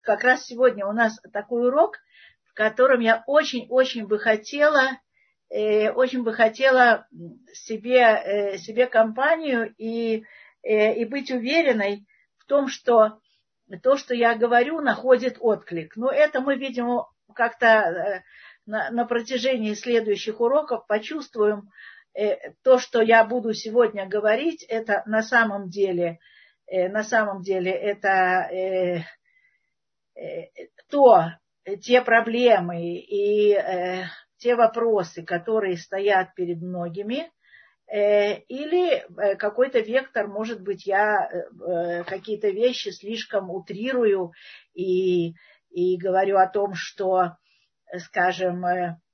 как раз сегодня у нас такой урок, в котором я очень бы хотела себе компанию и быть уверенной в том, что то, что я говорю, находит отклик. Но это мы, видимо, как-то на протяжении следующих уроков почувствуем. То, что я буду сегодня говорить, это на самом деле это те проблемы и те вопросы, которые стоят перед многими, или какой-то вектор, может быть, я какие-то вещи слишком утрирую и говорю о том, что, скажем,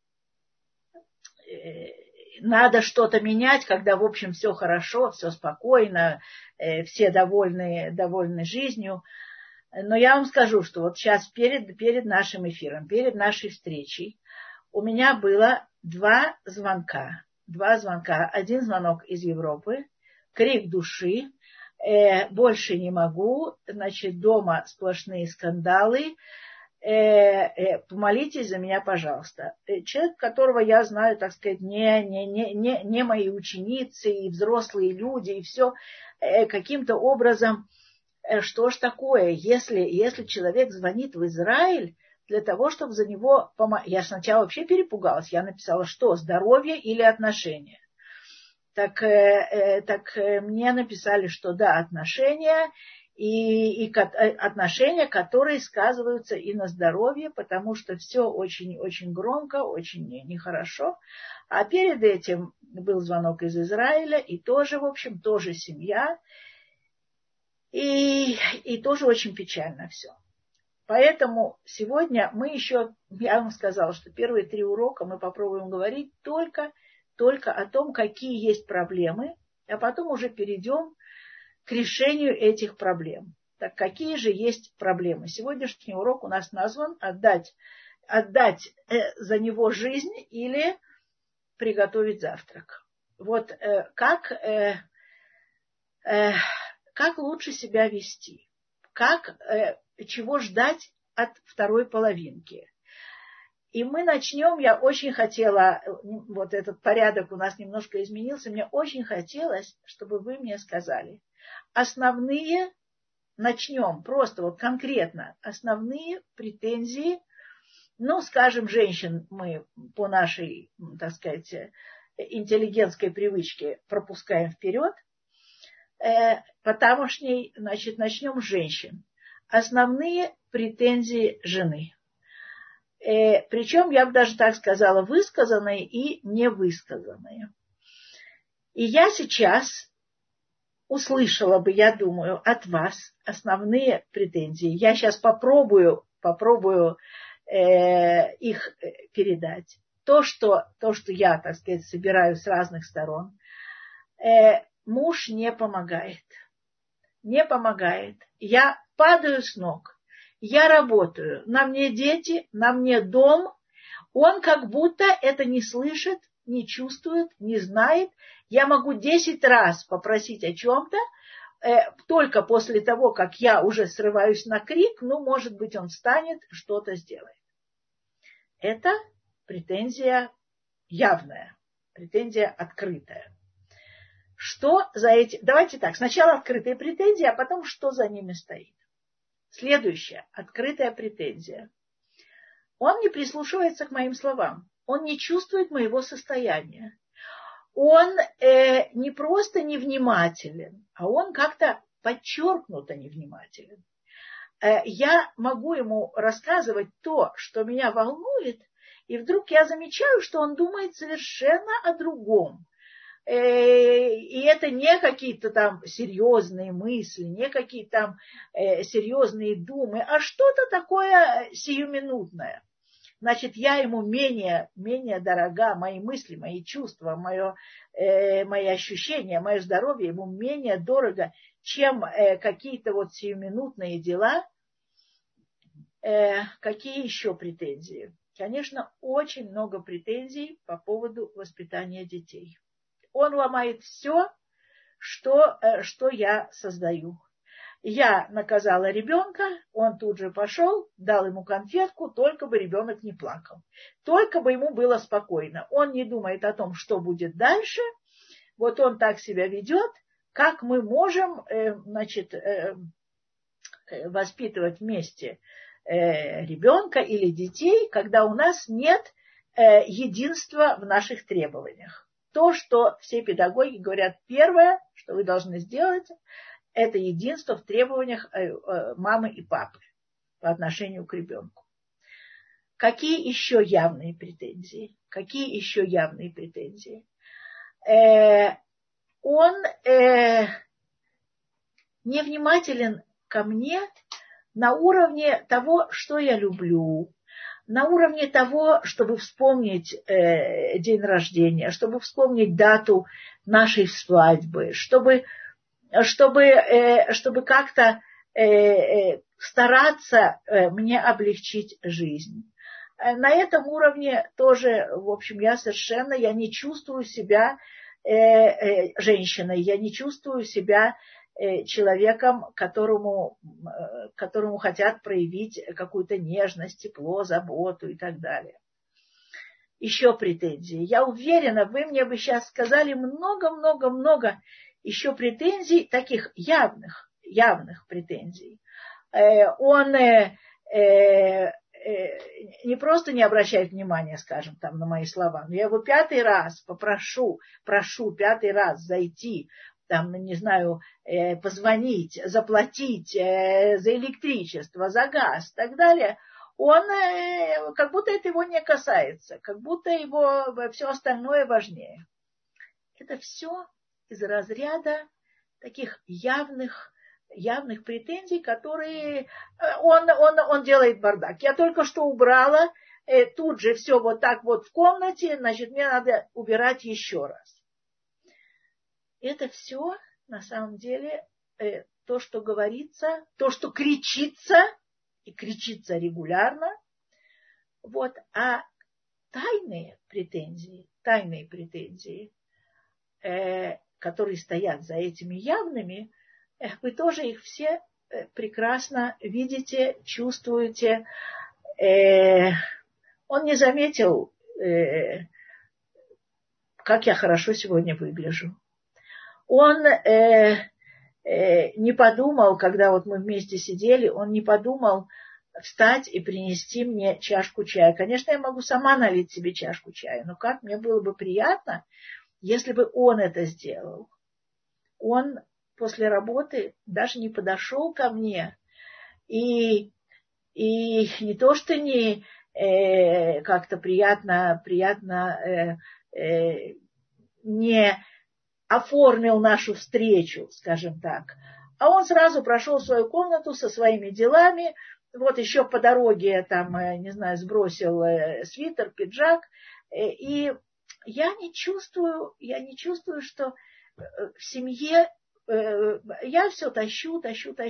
надо что-то менять, когда, в общем, все хорошо, все спокойно, все довольны жизнью. Но я вам скажу, что вот сейчас перед нашим эфиром, перед нашей встречей у меня было два звонка. Один звонок из Европы, крик души, больше не могу, значит, дома сплошные скандалы, помолитесь за меня, пожалуйста. Человек, которого я знаю, так сказать, не мои ученицы и взрослые люди, и все каким-то образом, что ж такое, если человек звонит в Израиль для того, чтобы за него помогать. Я сначала вообще перепугалась, я написала, что, здоровье или отношения? Так мне написали, что да, отношения, и отношения, которые сказываются и на здоровье, потому что все очень громко, очень нехорошо. А перед этим был звонок из Израиля, и тоже, в общем, тоже семья, и тоже очень печально все. Поэтому сегодня я вам сказала, что первые 3 урока мы попробуем говорить только о том, какие есть проблемы, а потом уже перейдем к решению этих проблем. Так какие же есть проблемы? Сегодняшний урок у нас назван «Отдать за него жизнь или приготовить завтрак». Вот как лучше себя вести? Чего ждать от второй половинки? И мы начнем, я очень хотела, вот этот порядок у нас немножко изменился, мне очень хотелось, чтобы вы мне сказали, начнем просто вот конкретно, основные претензии, скажем, женщин мы по нашей, так сказать, интеллигентской привычке пропускаем вперед, по-тамошней, значит, начнем с женщин. Основные претензии жены. Причем, я бы даже так сказала, высказанные и невысказанные. И я сейчас услышала бы, я думаю, от вас основные претензии. Я сейчас попробую их передать. То, что я, так сказать, собираю с разных сторон. Муж не помогает. Я падаю с ног. Я работаю. На мне дети, на мне дом. Он как будто это не слышит, не чувствует, не знает. Я могу 10 раз попросить о чем-то, только после того, как я уже срываюсь на крик, может быть, он встанет, что-то сделает. Это претензия явная, претензия открытая. Что за эти... Давайте так, сначала открытые претензии, а потом что за ними стоит. Следующая, открытая претензия. Он не прислушивается к моим словам. Он не чувствует моего состояния. Он не просто невнимателен, а он как-то подчеркнуто невнимателен. Я могу ему рассказывать то, что меня волнует, и вдруг я замечаю, что он думает совершенно о другом. И это не какие-то там серьезные мысли, не какие-то там серьезные думы, а что-то такое сиюминутное. Значит, я ему менее дорога, мои мысли, мои чувства, мои ощущения, мое здоровье ему менее дорого, чем какие-то вот сиюминутные дела. Какие еще претензии? Конечно, очень много претензий по поводу воспитания детей. Он ломает все, что я создаю. Я наказала ребенка, он тут же пошел, дал ему конфетку, только бы ребенок не плакал. Только бы ему было спокойно. Он не думает о том, что будет дальше. Вот он так себя ведет, как мы можем, воспитывать вместе ребенка или детей, когда у нас нет единства в наших требованиях. То, что все педагоги говорят, первое, что вы должны сделать, это единство в требованиях мамы и папы по отношению к ребенку. Какие еще явные претензии? Он невнимателен ко мне на уровне того, что я люблю, на уровне того, чтобы вспомнить день рождения, чтобы вспомнить дату нашей свадьбы, чтобы как-то стараться мне облегчить жизнь. На этом уровне тоже, в общем, я не чувствую себя женщиной, я не чувствую себя человеком, которому хотят проявить какую-то нежность, тепло, заботу и так далее. Еще претензии. Я уверена, вы мне бы сейчас сказали много еще претензий, таких явных претензий. Он не просто не обращает внимания, скажем, там, на мои слова, но я его 5-й раз прошу 5-й раз зайти, там, не знаю, позвонить, заплатить за электричество, за газ и так далее. Он, как будто это его не касается, как будто его все остальное важнее. Это все из разряда таких явных претензий, которые он делает бардак. Я только что убрала, тут же все вот так вот в комнате, значит, мне надо убирать еще раз. Это все на самом деле то, что говорится, то, что кричится, и кричится регулярно. Вот. А тайные претензии, которые стоят за этими явными, вы тоже их все прекрасно видите, чувствуете. Он не заметил, как я хорошо сегодня выгляжу. Он не подумал, когда вот мы вместе сидели, он не подумал встать и принести мне чашку чая. Конечно, я могу сама налить себе чашку чая, но как мне было бы приятно, если бы он это сделал. Он после работы даже не подошел ко мне и не то, что не как-то приятно не оформил нашу встречу, скажем так, а он сразу прошел в свою комнату со своими делами, вот еще по дороге там, не знаю, сбросил свитер, пиджак, и я не чувствую, что в семье я все тащу,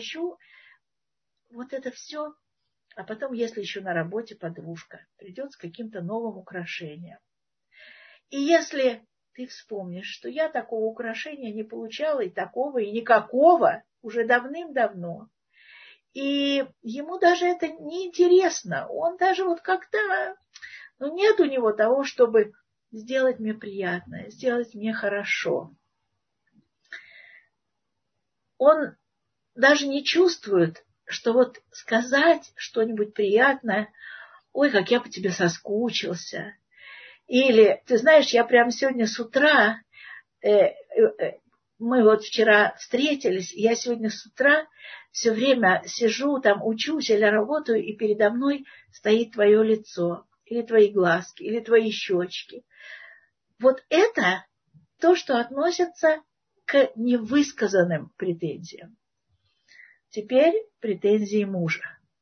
вот это все, а потом, если еще на работе подружка придет с каким-то новым украшением. И если ты вспомнишь, что я такого украшения не получала, и такого, и никакого уже давным-давно, и ему даже это не интересно, он даже вот как-то, нет у него того, чтобы сделать мне приятное, сделать мне хорошо. Он даже не чувствует, что вот сказать что-нибудь приятное, ой, как я по тебе соскучился. Или, ты знаешь, я прямо сегодня с утра, мы вот вчера встретились, я сегодня с утра все время сижу, там учусь или работаю, и передо мной стоит твое лицо, или твои глазки, или твои щечки. Вот это то, что относится к невысказанным претензиям. Теперь претензии мужа.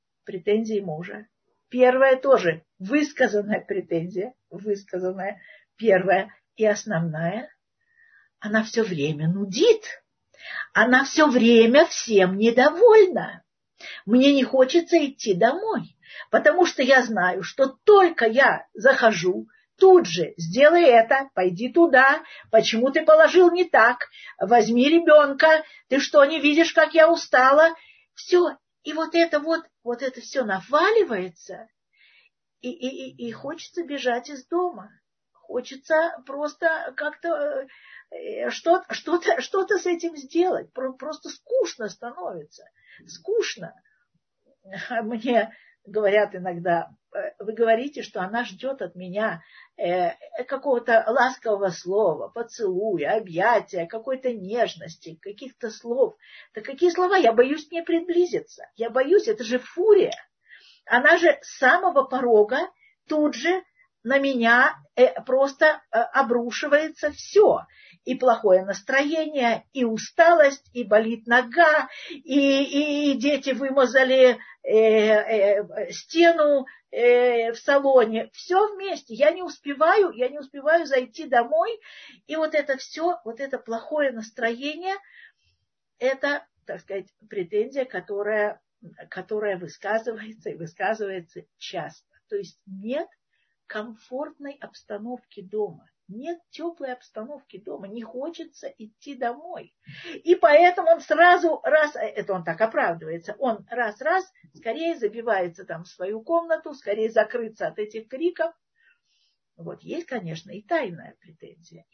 Первая тоже высказанная претензия, первая и основная. Она все время нудит. Она все время всем недовольна. Мне не хочется идти домой, потому что я знаю, что только я захожу, тут же сделай это, пойди туда, почему ты положил не так, возьми ребенка, ты что, не видишь, как я устала? Все, и вот это все наваливается, и хочется бежать из дома. Хочется просто как-то что-то с этим сделать. Просто скучно становится. Скучно. Мне говорят иногда, вы говорите, что она ждет от меня какого-то ласкового слова, поцелуя, объятия, какой-то нежности, каких-то слов. Да какие слова? Я боюсь к ней приблизиться. Я боюсь, это же фурия. Она же с самого порога тут же на меня просто обрушивается все. И плохое настроение, и усталость, и болит нога, и дети вымазали стену в салоне. Все вместе. Я не успеваю зайти домой. И вот это все, вот это плохое настроение, это, так сказать, претензия, которая высказывается и высказывается часто. То есть нет комфортной обстановки дома, нет теплой обстановки дома, не хочется идти домой. И поэтому он сразу это он так оправдывается, он раз скорее забивается там в свою комнату, скорее закрыться от этих криков. Вот есть, конечно, и тайная претензия,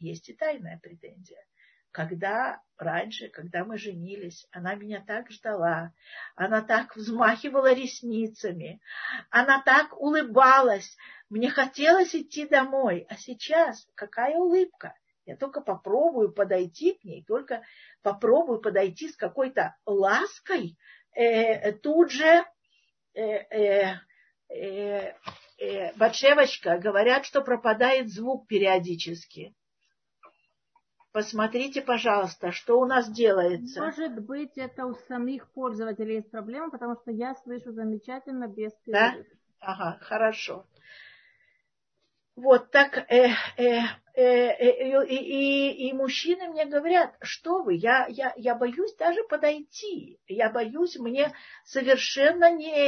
Когда раньше, когда мы женились, она меня так ждала, она так взмахивала ресницами, она так улыбалась, мне хотелось идти домой, а сейчас какая улыбка? Я только попробую подойти к ней, только попробую подойти с какой-то лаской, тут же Батшевочка, говорят, что пропадает звук периодически. Посмотрите, пожалуйста, что у нас делается. Может быть, это у самих пользователей есть проблема, потому что я слышу замечательно без перерыва. Да? Ага, хорошо. Вот так. И мужчины мне говорят, что вы, я боюсь даже подойти. Я боюсь, мне совершенно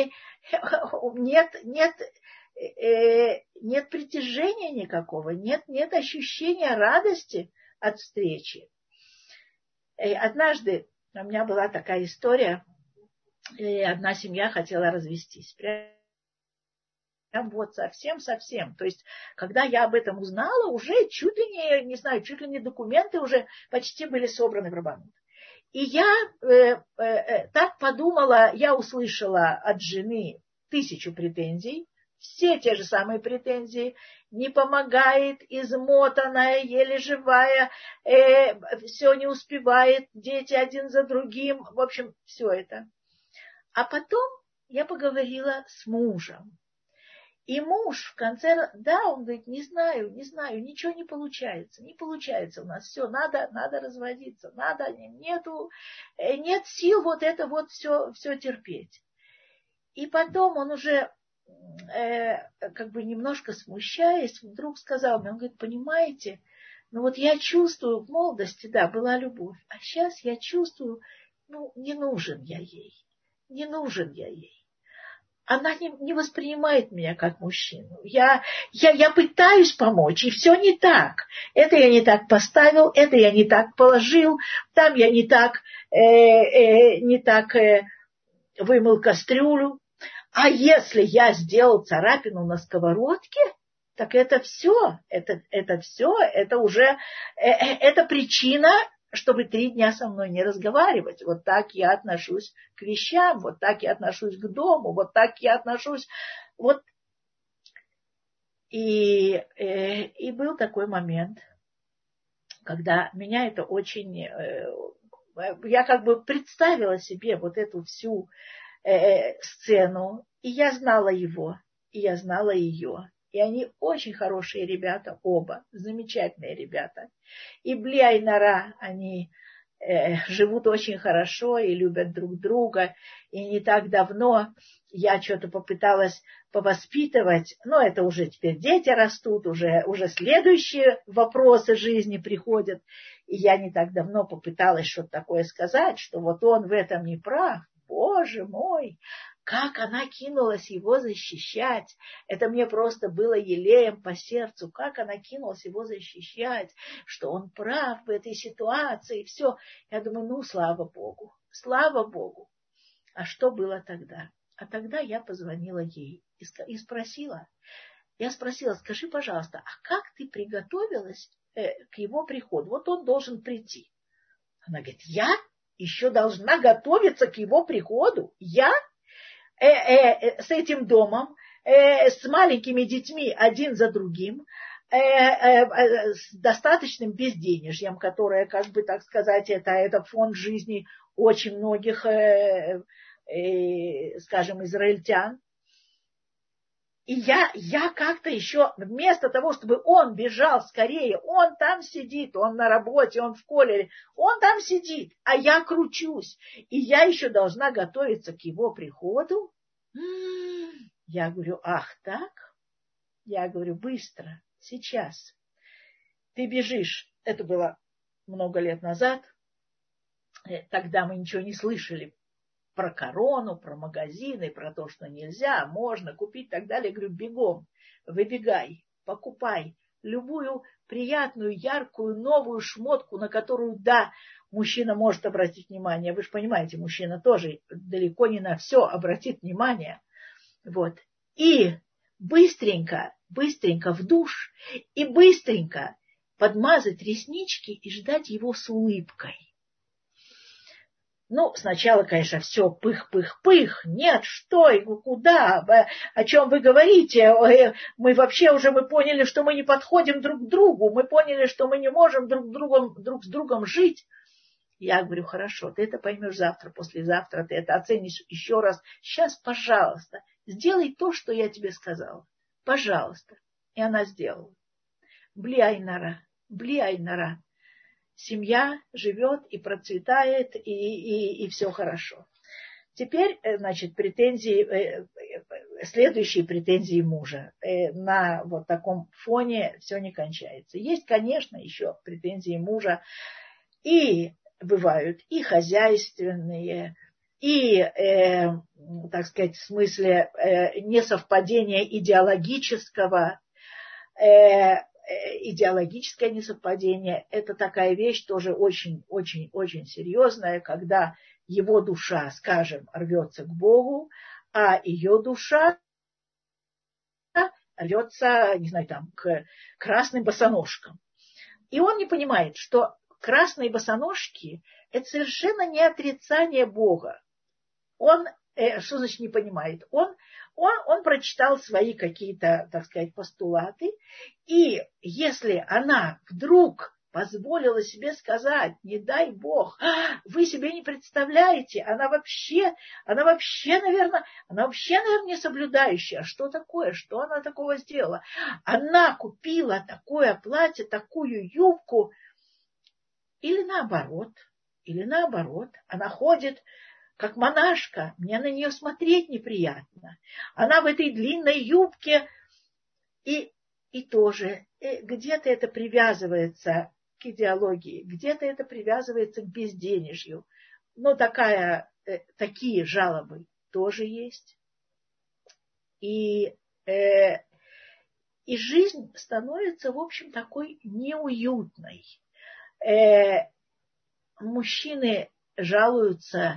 нет притяжения никакого, нет ощущения радости от встречи. Однажды у меня была такая история, одна семья хотела развестись. Прям вот совсем. То есть, когда я об этом узнала, уже чуть ли не документы уже почти были собраны в рабанут. И я так подумала, я услышала от жены 1000 претензий, все те же самые претензии, не помогает, измотанная, еле живая, все не успевает, дети один за другим, в общем, все это. А потом я поговорила с мужем. И муж в конце, он говорит, не знаю, ничего не получается у нас, все, надо разводиться, нет сил вот это вот все терпеть. И потом он уже, как бы немножко смущаясь, вдруг сказал мне, он говорит, понимаете, вот я чувствую, в молодости, была любовь, а сейчас я чувствую, не нужен я ей. Она не воспринимает меня как мужчину. Я пытаюсь помочь, и все не так. Это я не так поставил, это я не так положил, там я не так вымыл кастрюлю. А если я сделал царапину на сковородке, так это все. Это уже это причина, чтобы 3 дня со мной не разговаривать. Вот так я отношусь к вещам, вот так я отношусь к дому, вот так я отношусь. Вот. И был такой момент, когда меня это очень... Я как бы представила себе вот эту всю сцену, и я знала его, и я знала ее. И они очень хорошие ребята, оба, замечательные ребята. И бли айнара, они живут очень хорошо и любят друг друга. И не так давно я что-то попыталась повоспитывать, но это уже теперь дети растут, уже следующие вопросы жизни приходят. И я не так давно попыталась что-то такое сказать, что вот он в этом не прав. Боже мой, как она кинулась его защищать. Это мне просто было елеем по сердцу. Как она кинулась его защищать, что он прав в этой ситуации. Все. Я думаю, ну, слава Богу. Слава Богу. А что было тогда? А тогда я позвонила ей и спросила. Я спросила, скажи, пожалуйста, а как ты приготовилась к его приходу? Вот он должен прийти. Она говорит, я еще должна готовиться к его приходу? Я? С этим домом, с маленькими детьми один за другим, с достаточным безденежьем, которое, как бы так сказать, это фонд жизни очень многих, скажем, израильтян. И я как-то еще, вместо того, чтобы он бежал скорее, он там сидит, он на работе, он в колледже, он там сидит, а я кручусь, и я еще должна готовиться к его приходу. Я говорю, ах так? Я говорю, быстро, сейчас. Ты бежишь, это было много лет назад, тогда мы ничего не слышали про корону, про магазины, про то, что нельзя, можно купить и так далее. Я говорю, бегом, выбегай, покупай любую приятную, яркую, новую шмотку, на которую, да, мужчина может обратить внимание. Вы же понимаете, мужчина тоже далеко не на все обратит внимание. Вот. И быстренько в душ, и быстренько подмазать реснички и ждать его с улыбкой. Ну, сначала, конечно, все пых-пых-пых. Нет, что, куда, о чем вы говорите? Мы вообще уже поняли, что мы не подходим друг к другу. Мы поняли, что мы не можем друг с другом жить. Я говорю, хорошо, ты это поймешь завтра, послезавтра, ты это оценишь еще раз. Сейчас, пожалуйста, сделай то, что я тебе сказала. Пожалуйста. И она сделала. Бли айнара. Семья живет и процветает, и все хорошо. Теперь, значит, следующие претензии мужа. На вот таком фоне все не кончается. Есть, конечно, еще претензии мужа. И бывают и хозяйственные, и, так сказать, в смысле несовпадения идеологического, идеологическое несовпадение – это такая вещь тоже очень серьезная, когда его душа, скажем, рвется к Богу, а ее душа рвется, не знаю, там, к красным босоножкам. И он не понимает, что красные босоножки – это совершенно не отрицание Бога. Он, что значит не понимает? Он прочитал свои какие-то, так сказать, постулаты, и если она вдруг позволила себе сказать, не дай Бог, вы себе не представляете, она вообще, наверное, не соблюдающая. Что такое? Что она такого сделала? Она купила такое платье, такую юбку, или наоборот, она ходит как монашка, мне на нее смотреть неприятно. Она в этой длинной юбке, и тоже где-то это привязывается к идеологии, где-то это привязывается к безденежью. Но такие жалобы тоже есть. И жизнь становится, в общем, такой неуютной. Мужчины жалуются,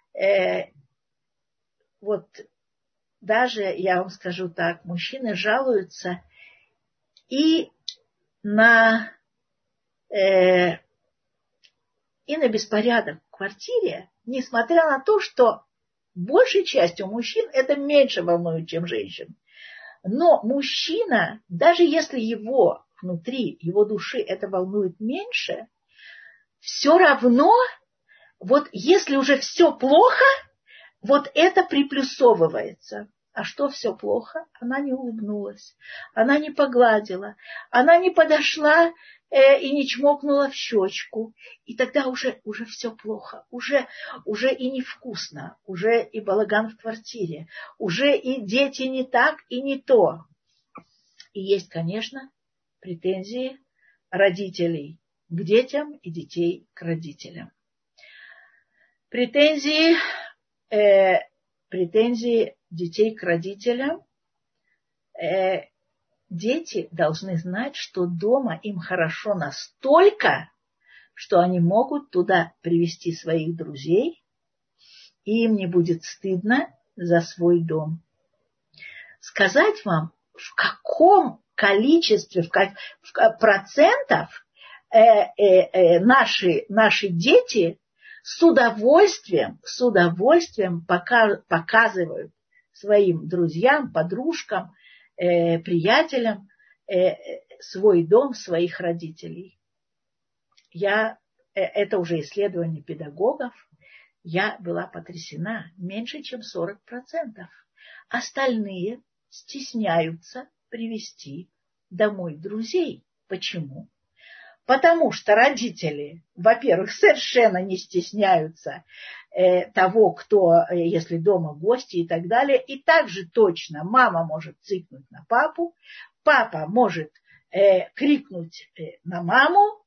вот даже, я вам скажу так, мужчины жалуются и на беспорядок в квартире, несмотря на то, что большей частью мужчин это меньше волнует, чем женщин. Но мужчина, даже если его внутри, его души это волнует меньше, все равно, вот если уже все плохо, вот это приплюсовывается. А что все плохо? Она не улыбнулась, она не погладила, она не подошла и не чмокнула в щечку. И тогда уже все плохо, уже и невкусно, уже и балаган в квартире, уже и дети не так и не то. И есть, конечно, претензии родителей к детям и детей к родителям. Претензии претензии детей к родителям. Дети должны знать, что дома им хорошо настолько, что они могут туда привести своих друзей, и им не будет стыдно за свой дом. Сказать вам, в каком количестве, в процентов наши дети с удовольствием показывают своим друзьям, подружкам, приятелям свой дом, своих родителей. Это уже исследование педагогов. Я была потрясена. Меньше, чем 40%. Остальные стесняются привести домой друзей. Почему? Потому что родители, во-первых, совершенно не стесняются того, кто, если дома гости и так далее. И также точно мама может цыкнуть на папу, папа может крикнуть на маму.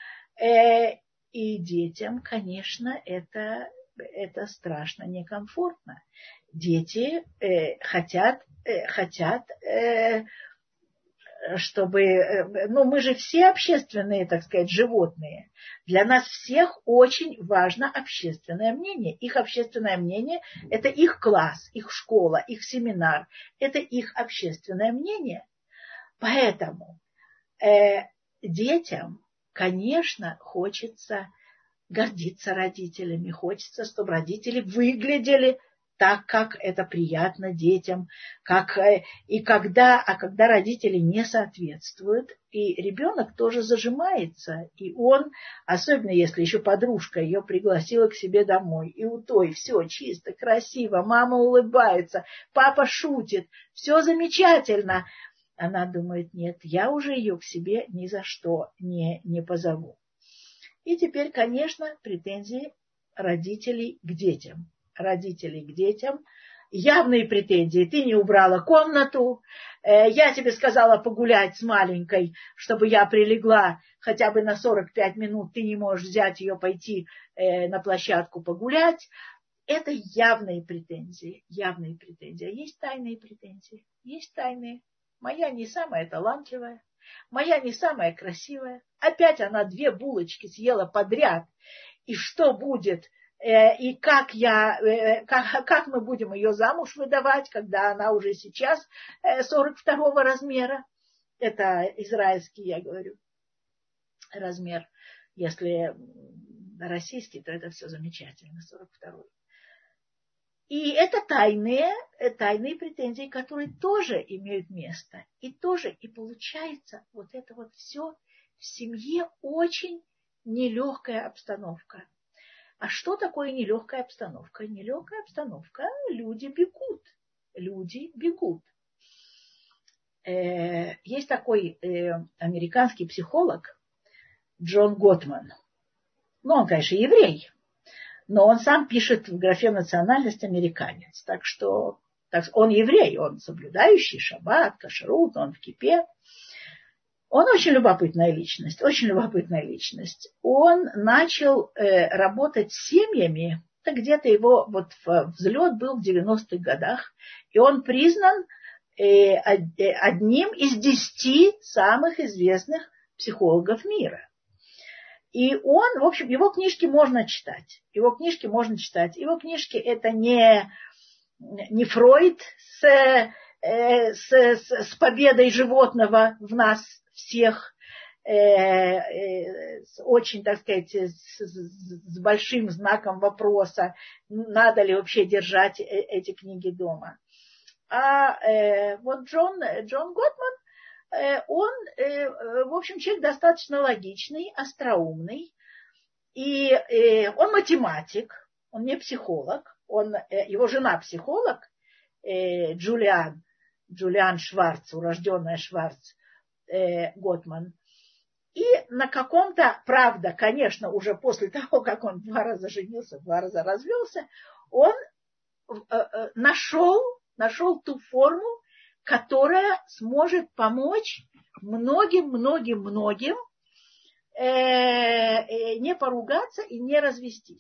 И детям, конечно, это страшно некомфортно. Дети хотят, чтобы... мы же все общественные, так сказать, животные. Для нас всех очень важно общественное мнение. Их общественное мнение – это их класс, их школа, их семинар. Это их общественное мнение. Поэтому детям, конечно, хочется гордиться родителями, хочется, чтобы родители выглядели так, как это приятно детям. Когда родители не соответствуют, и ребенок тоже зажимается, и он, особенно если еще подружка ее пригласила к себе домой, и у той все чисто, красиво, мама улыбается, папа шутит, все замечательно. Она думает, нет, я уже ее к себе ни за что не позову. И теперь, конечно, претензии родителей к детям. Явные претензии. Ты не убрала комнату, я тебе сказала погулять с маленькой, чтобы я прилегла хотя бы на 45 минут, ты не можешь взять ее, пойти на площадку погулять. Это явные претензии. А есть тайные претензии. Моя не самая талантливая, моя не самая красивая. Опять она 2 булочки съела подряд. И что будет? И как мы будем ее замуж выдавать, когда она уже сейчас 42 размера. Это израильский, я говорю, размер. Если российский, то это все замечательно, 42. И это тайные претензии, которые тоже имеют место. И получается вот это вот все в семье очень нелегкая обстановка. А что такое нелегкая обстановка? Нелегкая обстановка, люди бегут. Есть такой американский психолог Джон Готман. Он, конечно, еврей, но он сам пишет в графе национальность американец. Так что он еврей, он соблюдающий шаббат, кашрут, он в кипе. Он очень любопытная личность. Он начал работать с семьями, где-то его взлет был в 90-х годах, и он признан одним из 10 самых известных психологов мира. И он, в общем, его книжки можно читать. Его книжки это не Фройд с победой животного в нас всех, очень, так сказать, с большим знаком вопроса, надо ли вообще держать эти книги дома. А Джон Готман, он, в общем, человек достаточно логичный, остроумный, и он математик, он не психолог, его жена психолог, Джулиан Шварц, урожденная Шварц, Готман. И на каком-то, правда, конечно, уже после того, как он 2 раза женился, 2 раза развелся, он нашел ту форму, которая сможет помочь многим не поругаться и не развестись.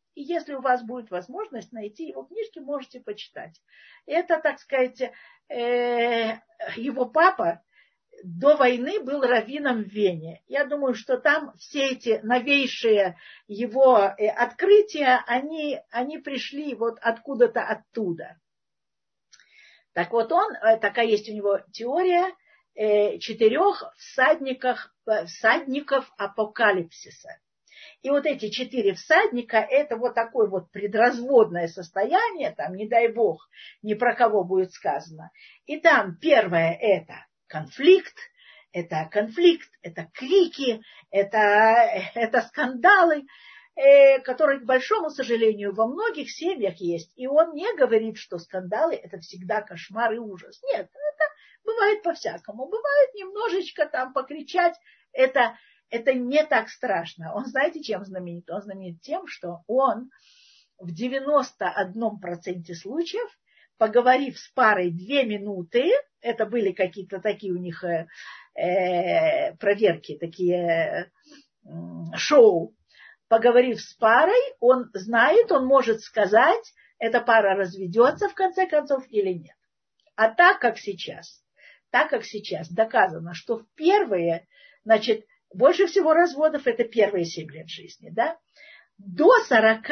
И если у вас будет возможность найти его книжки, можете почитать. Это, так сказать, его папа до войны был раввином в Вене. Я думаю, что там все эти новейшие его открытия, они пришли вот откуда-то оттуда. Так вот такая есть у него теория 4 всадников апокалипсиса. И вот эти 4 всадника, это вот такое вот предразводное состояние, там, не дай бог, ни про кого будет сказано. И там первое это конфликт, это крики, это скандалы, которые, к большому сожалению, во многих семьях есть. И он не говорит, что скандалы это всегда кошмар и ужас. Нет, это бывает по-всякому. Бывает немножечко там покричать, это не так страшно. Он, знаете, чем знаменит? Он знаменит тем, что он в 91% случаев, поговорив с парой 2 минуты, это были какие-то такие у них проверки, такие шоу, поговорив с парой, он знает, он может сказать, эта пара разведется в конце концов или нет. А так как сейчас доказано, что в первые, значит, больше всего разводов это первые 7 лет жизни, да? До 40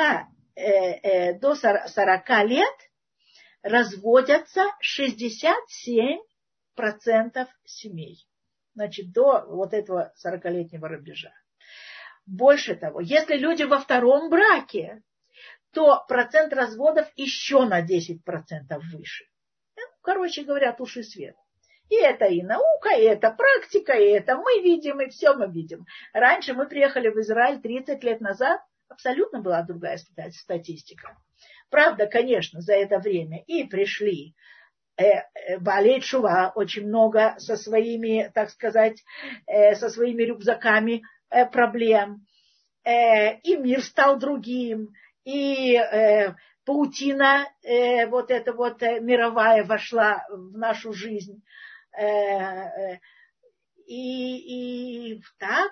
лет разводятся 67% семей. Значит, до вот этого 40-летнего рубежа. Больше того, если люди во втором браке, то процент разводов еще на 10% выше. Короче говоря, туши свет. И это и наука, и это практика, и это мы видим, и все мы видим. Раньше мы приехали в Израиль 30 лет назад, абсолютно была другая статистика. Правда, конечно, за это время и пришли Баалей Тшува очень много со своими, так сказать, со своими рюкзаками проблем. И мир стал другим, и паутина вот эта вот мировая вошла в нашу жизнь. И так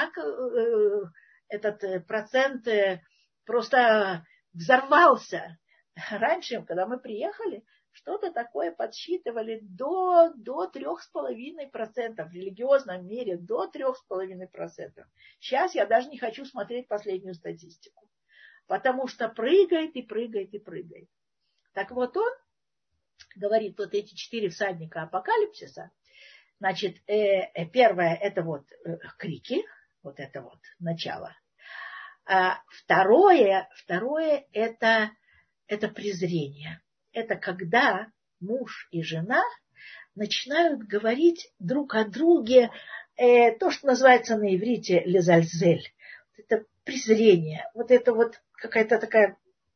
этот процент просто взорвался. Раньше, когда мы приехали, что-то такое подсчитывали до 3,5%. В религиозном мире до 3,5%. Сейчас я даже не хочу смотреть последнюю статистику. Потому что прыгает и прыгает и прыгает. Так вот он говорит, вот эти 4 всадника апокалипсиса. Значит, первое это вот крики, вот это вот начало. А второе это презрение. Это когда муж и жена начинают говорить друг о друге то, что называется на иврите лезальзель. Это презрение. Вот это вот какая-то такая,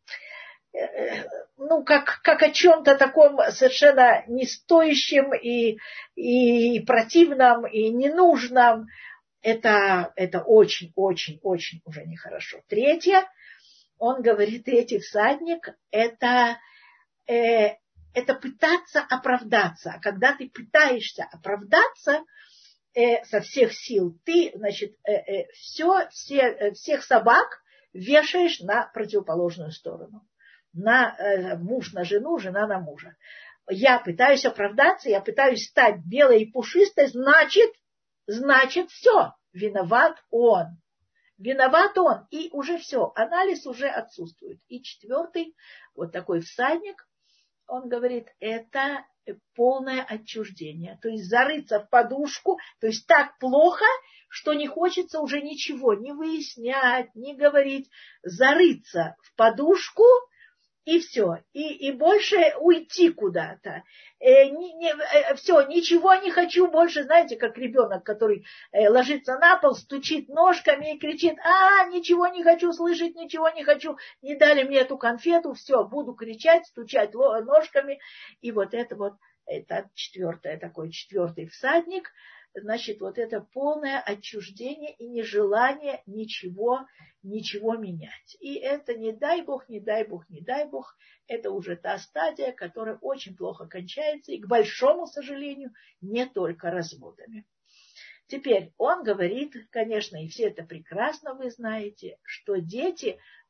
ну, как о чем-то таком совершенно не стоящем и противном, и ненужном. Это очень уже нехорошо. Третье, он говорит, третий всадник, это пытаться оправдаться. А когда ты пытаешься оправдаться со всех сил, ты, значит, всех собак вешаешь на противоположную сторону. Муж на жену, жена на мужа. Я пытаюсь оправдаться, я пытаюсь стать белой и пушистой, значит все, виноват он. Виноват он. И уже все, анализ уже отсутствует. И четвертый, вот такой всадник, он говорит, это полное отчуждение. То есть зарыться в подушку, то есть так плохо, что не хочется уже ничего не выяснять, не говорить. Зарыться в подушку и все. И больше уйти куда-то. Все, ничего не хочу больше. Знаете, как ребенок, который ложится на пол, стучит ножками и кричит, ничего не хочу слышать, ничего не хочу. Не дали мне эту конфету, все, буду кричать, стучать ножками. И вот это четвертый всадник. Значит, вот это полное отчуждение и нежелание ничего менять. И это не дай бог, это уже та стадия, которая очень плохо кончается, и, к большому сожалению, не только разводами. Теперь он говорит, конечно, и все это прекрасно вы знаете, что дети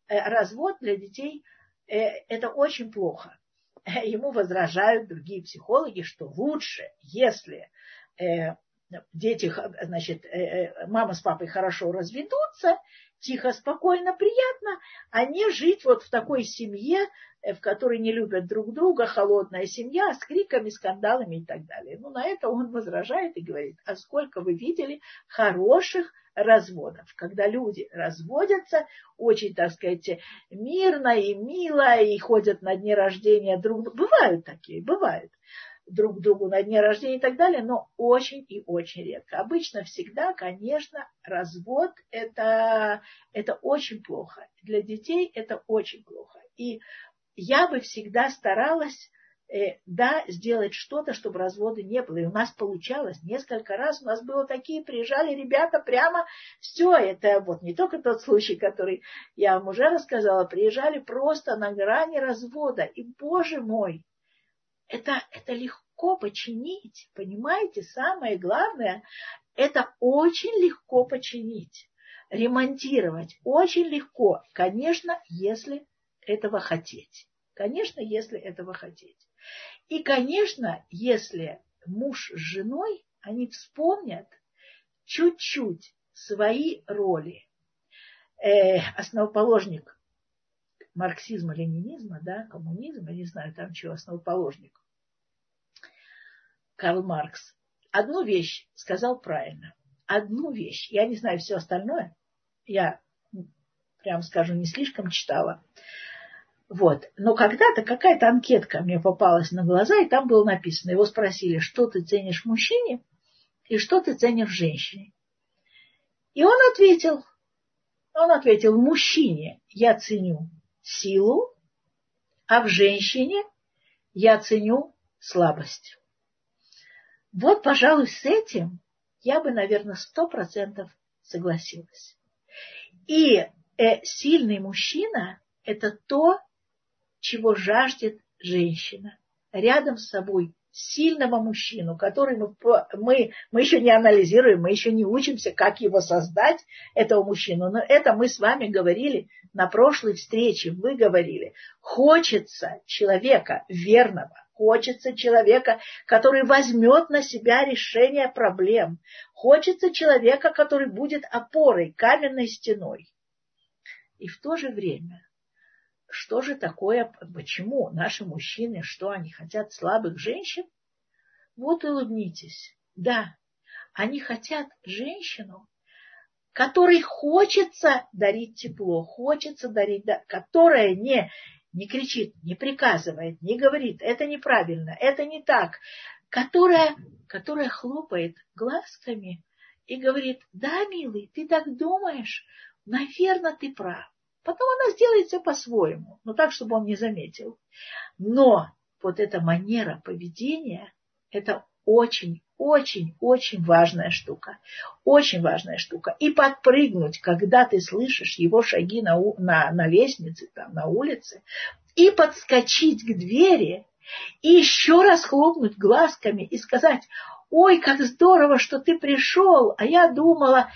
развод для детей это очень плохо. Ему возражают другие психологи, что лучше, если дети, значит, мама с папой хорошо разведутся, тихо, спокойно, приятно, а не жить вот в такой семье, в которой не любят друг друга, холодная семья с криками, скандалами и так далее. Ну, на это он возражает и говорит, а сколько вы видели хороших разводов, когда люди разводятся очень, так сказать, мирно и мило, и ходят на дни рождения друг другу. Бывают такие, бывают друг другу на дне рождения и так далее, но очень и очень редко. Обычно всегда, конечно, развод это очень плохо. Для детей это очень плохо. И я бы всегда старалась, сделать что-то, чтобы развода не было. И у нас получалось несколько раз. У нас было такие, приезжали ребята прямо, все это, вот не только тот случай, который я вам уже рассказала, приезжали просто на грани развода. И, боже мой, это легко починить, понимаете? Самое главное, это очень легко починить, ремонтировать. Очень легко, конечно, если этого хотеть. Конечно, если этого хотеть. И, конечно, если муж с женой, они вспомнят чуть-чуть свои роли. Основоположник марксизма, ленинизма, да, коммунизма, я не знаю, там чего, основоположник Карл Маркс, одну вещь сказал правильно. Одну вещь. Я не знаю все остальное. Я, прям скажу, не слишком читала. Вот. Но когда-то какая-то анкетка мне попалась на глаза, и там было написано. Его спросили, что ты ценишь в мужчине и что ты ценишь в женщине. И он ответил, в мужчине я ценю силу, а в женщине я ценю слабость. Вот, пожалуй, с этим я бы, наверное, 100% согласилась. И сильный мужчина – это то, чего жаждет женщина. Рядом с собой сильного мужчину, который мы еще не анализируем, мы еще не учимся, как его создать, этого мужчину. Но это мы с вами говорили на прошлой встрече. Вы говорили, хочется человека верного, хочется человека, который возьмет на себя решение проблем, хочется человека, который будет опорой, каменной стеной. И в то же время, что же такое, почему наши мужчины, что они хотят слабых женщин? Вот и улыбнитесь. Да, они хотят женщину, которой хочется дарить тепло, хочется дарить, которая не кричит, не приказывает, не говорит, это неправильно, это не так, которая хлопает глазками и говорит, да, милый, ты так думаешь, наверное, ты прав. Потом она сделает все по-своему, но так, чтобы он не заметил. Но вот эта манера поведения, это очень, очень, очень важная штука. Очень важная штука. И подпрыгнуть, когда ты слышишь его шаги на лестнице, там, на улице, и подскочить к двери, и еще раз хлопнуть глазками и сказать, ой, как здорово, что ты пришел, а я думала,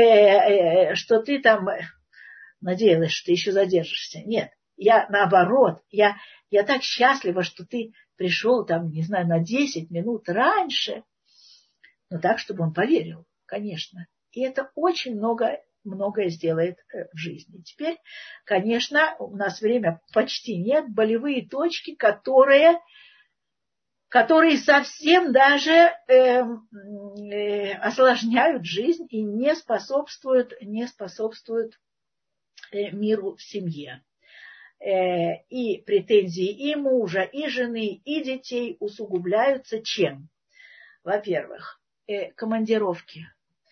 что ты там... Надеялась, что ты еще задержишься. Нет, я наоборот, я так счастлива, что ты пришел там, не знаю, на 10 минут раньше. Но так, чтобы он поверил, конечно. И это очень многое сделает в жизни. Теперь, конечно, у нас время почти нет. Болевые точки, которые совсем даже осложняют жизнь и не способствуют миру в семье. И претензии и мужа, и жены, и детей усугубляются чем? Во-первых, командировки.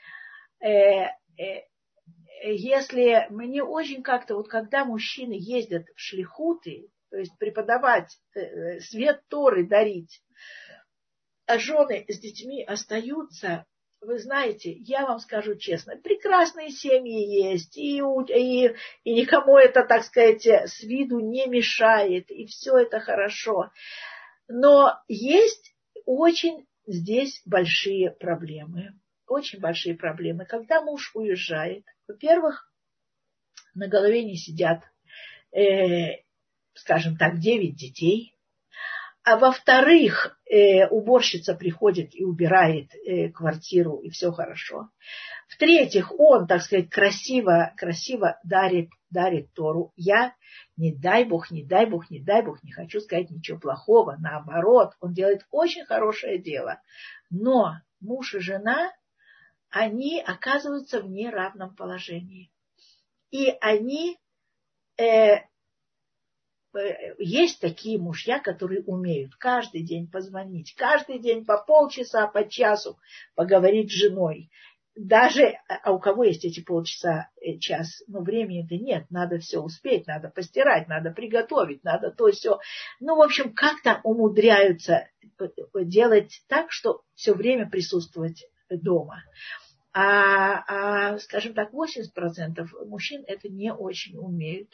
Если мне очень как-то, вот когда мужчины ездят в шлихуты, то есть преподавать, свет Торы дарить, а жены с детьми остаются, вы знаете, я вам скажу честно, прекрасные семьи есть, и никому это, так сказать, с виду не мешает, и все это хорошо. Но есть очень здесь большие проблемы. Очень большие проблемы. Когда муж уезжает, во-первых, на голове не сидят скажем так, 9 детей. А во-вторых, уборщица приходит и убирает квартиру, и все хорошо. В-третьих, он, так сказать, красиво дарит Тору. Я, не дай Бог, не хочу сказать ничего плохого. Наоборот, он делает очень хорошее дело. Но муж и жена, они оказываются в неравном положении. И они... есть такие мужья, которые умеют каждый день позвонить, каждый день по полчаса, по часу поговорить с женой. Даже, а у кого есть эти полчаса, час, времени-то нет, надо все успеть, надо постирать, надо приготовить, надо то все. В общем, как-то умудряются делать так, что все время присутствовать дома. Скажем так, 80% мужчин это не очень умеют.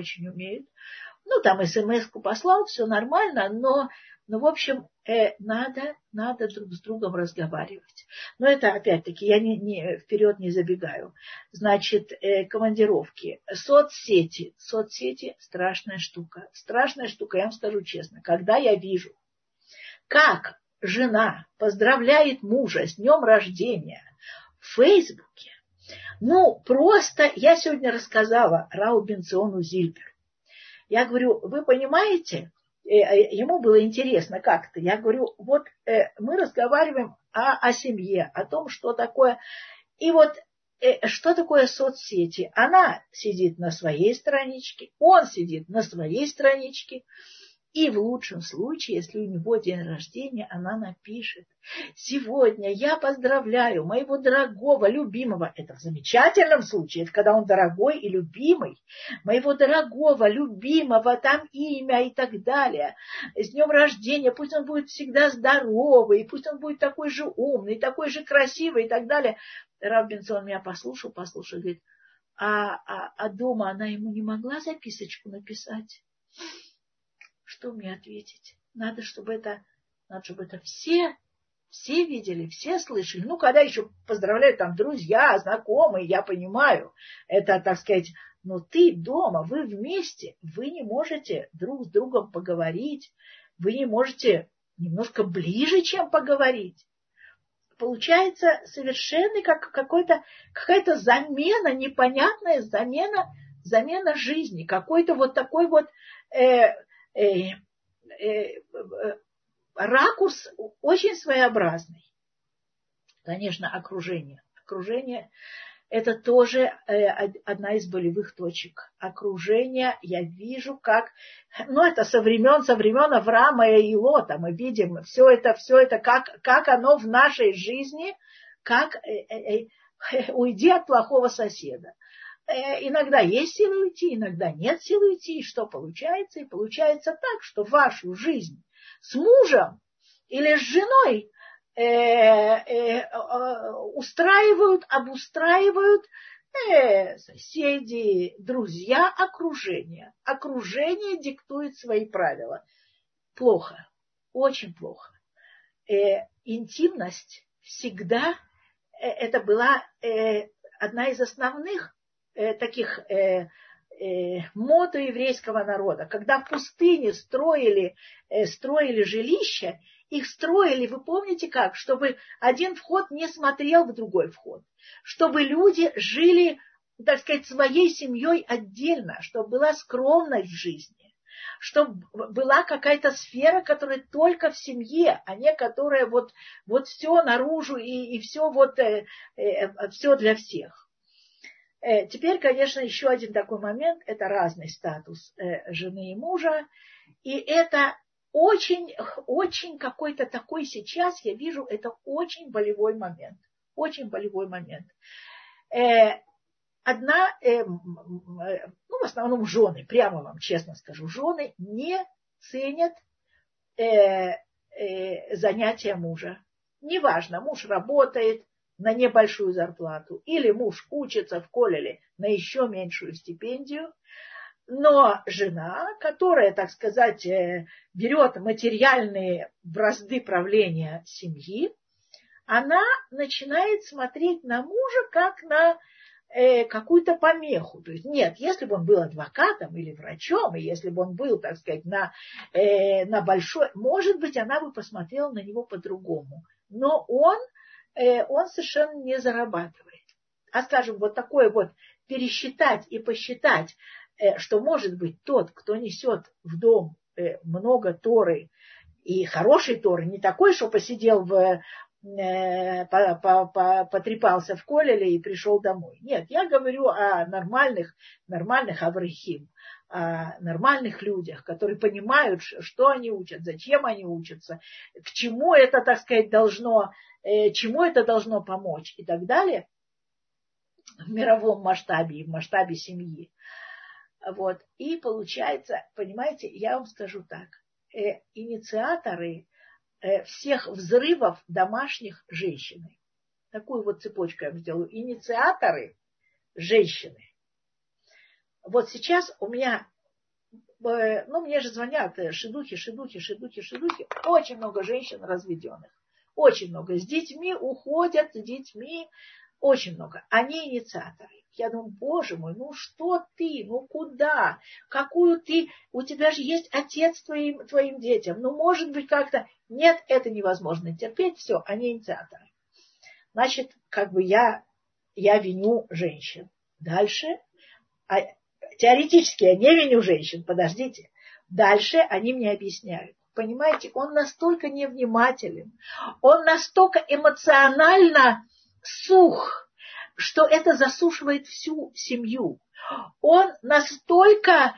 Там смс-ку послал, все нормально, но в общем, надо друг с другом разговаривать. Но это, опять-таки, я вперед не забегаю. Значит, командировки, соцсети страшная штука. Страшная штука, я вам скажу честно. Когда я вижу, как жена поздравляет мужа с днем рождения в Фейсбуке, просто я сегодня рассказала Рау Бенциону Зильберу. Я говорю, вы понимаете, ему было интересно как-то. Я говорю, мы разговариваем о семье, о том, что такое. И что такое соцсети? Она сидит на своей страничке, он сидит на своей страничке. И в лучшем случае, если у него день рождения, она напишет: сегодня я поздравляю моего дорогого, любимого, это в замечательном случае, это когда он дорогой и любимый, моего дорогого, любимого, там имя и так далее, с днем рождения, пусть он будет всегда здоровый, пусть он будет такой же умный, такой же красивый и так далее. Рав Бенцион меня послушал, говорит, а дома она ему не могла записочку написать? Что мне ответить? Надо, чтобы это все видели, все слышали. Когда еще поздравляют там друзья, знакомые, я понимаю. Это, так сказать, но ты дома, вы вместе, вы не можете друг с другом поговорить, вы не можете немножко ближе, чем поговорить. Получается совершенно какая-то замена, непонятная замена жизни, какой-то такой ракурс очень своеобразный. Конечно, окружение. Окружение – это тоже одна из болевых точек. Окружение, я вижу, как... это со времен Авраама и Лота. Мы видим все это как оно в нашей жизни, как уйди от плохого соседа. Иногда есть силы уйти, иногда нет силы уйти. И что получается? И получается так, что вашу жизнь с мужем или с женой обустраивают соседи, друзья, окружение. Окружение диктует свои правила. Плохо, очень плохо. Интимность всегда это была одна из основных таких мод у еврейского народа. Когда в пустыне строили жилища, их строили, вы помните как? Чтобы один вход не смотрел в другой вход. Чтобы люди жили, так сказать, своей семьей отдельно, чтобы была скромность в жизни. Чтобы была какая-то сфера, которая только в семье, а не которая все наружу и все все для всех. Теперь, конечно, еще один такой момент, это разный статус жены и мужа, и это очень, очень какой-то такой сейчас, я вижу, это очень болевой момент, в основном жены, прямо вам честно скажу, жены не ценят занятия мужа. Неважно, муж работает на небольшую зарплату, или муж учится в колледже на еще меньшую стипендию, но жена, которая, так сказать, берет материальные бразды правления семьи, она начинает смотреть на мужа как на какую-то помеху. То есть нет, если бы он был адвокатом или врачом, и если бы он был, так сказать, на большой, может быть, она бы посмотрела на него по-другому. Но он совершенно не зарабатывает. А скажем, вот такое вот пересчитать и посчитать, что может быть тот, кто несет в дом много Торы, и хороший Торы, не такой, что посидел потрепался в колеле и пришел домой. Нет, я говорю о нормальных аврахим, о нормальных людях, которые понимают, что они учат, зачем они учатся, к чему это, так сказать, чему это должно помочь и так далее в мировом масштабе и в масштабе семьи. Вот. И получается, понимаете, я вам скажу так, инициаторы всех взрывов домашних женщины. Такую вот цепочку я вам сделаю. Инициаторы женщины. Вот сейчас у меня, мне же звонят шидухи. Очень много женщин разведенных. Очень много. С детьми уходят, очень много. Они инициаторы. Я думаю, боже мой, что ты, куда, у тебя же есть отец твоим детям, может быть как-то, нет, это невозможно терпеть, все, они инициаторы. Значит, я виню женщин. Дальше, теоретически я не виню женщин, подождите, дальше они мне объясняют. Понимаете, он настолько невнимателен, он настолько эмоционально сух, что это засушивает всю семью. Он настолько,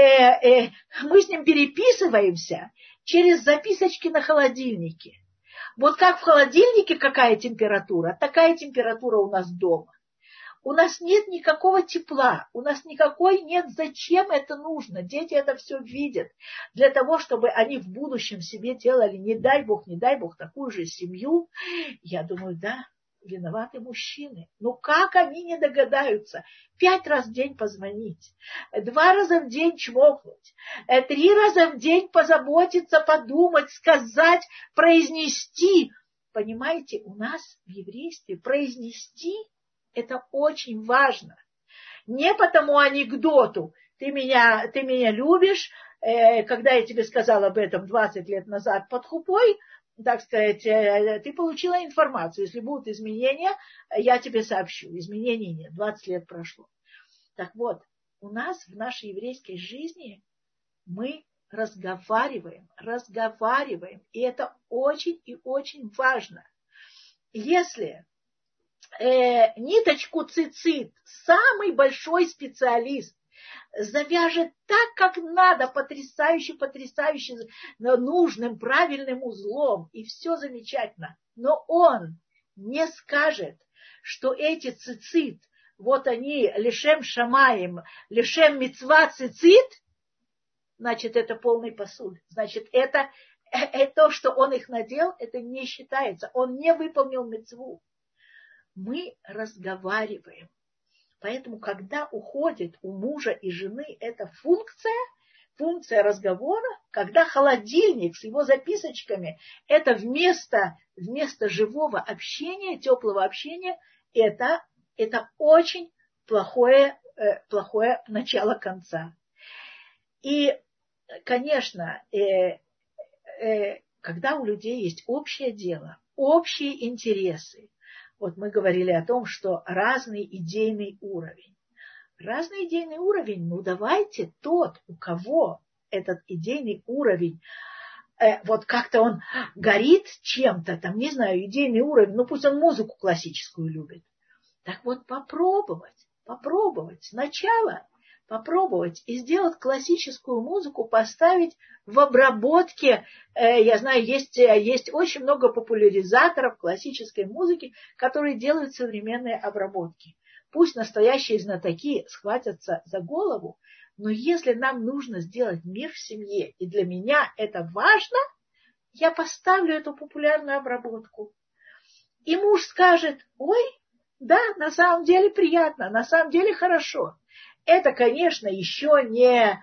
мы с ним переписываемся через записочки на холодильнике. Вот как в холодильнике какая температура, такая температура у нас дома. У нас нет никакого тепла, у нас никакой нет, зачем это нужно. Дети это все видят. Для того, чтобы они в будущем себе делали, не дай бог, такую же семью. Я думаю, да, виноваты мужчины. Как они не догадаются? 5 раз в день позвонить, 2 раза в день чмокнуть, 3 раза в день позаботиться, подумать, сказать, произнести. Понимаете, у нас в еврействе произнести это очень важно. Не по тому анекдоту, ты меня любишь, когда я тебе сказала об этом 20 лет назад под хупой, так сказать, ты получила информацию. Если будут изменения, я тебе сообщу. Изменений нет, 20 лет прошло. Так вот, у нас в нашей еврейской жизни мы разговариваем, и это очень и очень важно. Если ниточку цицит самый большой специалист завяжет так, как надо, потрясающе нужным, правильным узлом, и все замечательно. Но он не скажет, что эти цицит, вот они, лешем шамаим, лешем мицва цицит, значит, это полный пасуль. Значит, это то, что он их надел, это не считается. Он не выполнил мицву. Мы разговариваем. Поэтому, когда уходит у мужа и жены эта функция разговора, когда холодильник с его записочками, это вместо живого общения, теплого общения, это очень плохое начало конца. И, конечно, когда у людей есть общее дело, общие интересы, вот мы говорили о том, что разный идейный уровень. Давайте тот, у кого этот идейный уровень, вот как-то он горит чем-то, не знаю, идейный уровень, пусть он музыку классическую любит. Так вот попробовать сначала попробовать и сделать классическую музыку, поставить в обработке. Я знаю, есть очень много популяризаторов классической музыки, которые делают современные обработки. Пусть настоящие знатоки схватятся за голову, но если нам нужно сделать мир в семье, и для меня это важно, я поставлю эту популярную обработку. И муж скажет: ой, да, на самом деле приятно, на самом деле хорошо. Это, конечно, еще не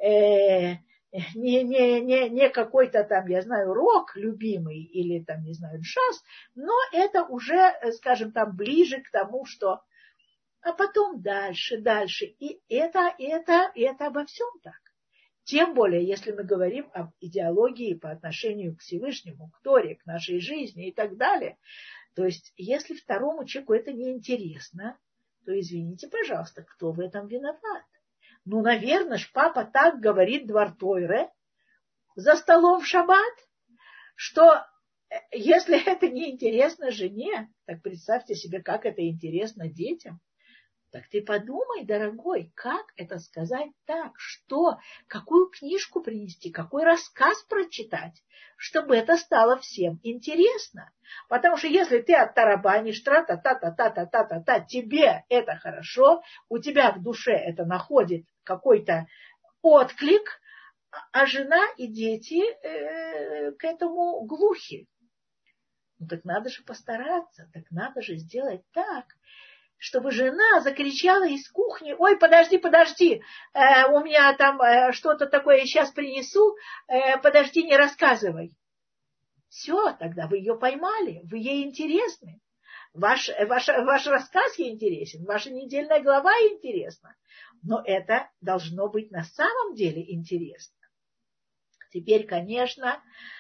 какой-то я знаю, рок любимый или джаз, но это уже, скажем, ближе к тому, что А потом дальше, дальше. И это обо всем так. Тем более, если мы говорим об идеологии по отношению к Всевышнему, к Торе, к нашей жизни и так далее. То есть, если второму человеку это неинтересно, то извините, пожалуйста, кто в этом виноват? Ну, наверное, ж папа так говорит Двар Тойре за столом в шаббат, что если это неинтересно жене, так представьте себе, как это интересно детям. Так ты подумай, дорогой, как это сказать так, что, какую книжку принести, какой рассказ прочитать, чтобы это стало всем интересно. Потому что если ты оттарабанишь, тра-та-та-та-та-та-та-та, тебе это хорошо, у тебя в душе это находит какой-то отклик, а жена и дети к этому глухи. Ну так надо же постараться, так надо же сделать так, чтобы жена закричала из кухни: ой, подожди, у меня там что-то такое, я сейчас принесу, подожди, не рассказывай. Все, тогда вы ее поймали, вы ей интересны. Ваш рассказ ей интересен, ваша недельная глава интересна. Но это должно быть на самом деле интересно. Теперь, конечно,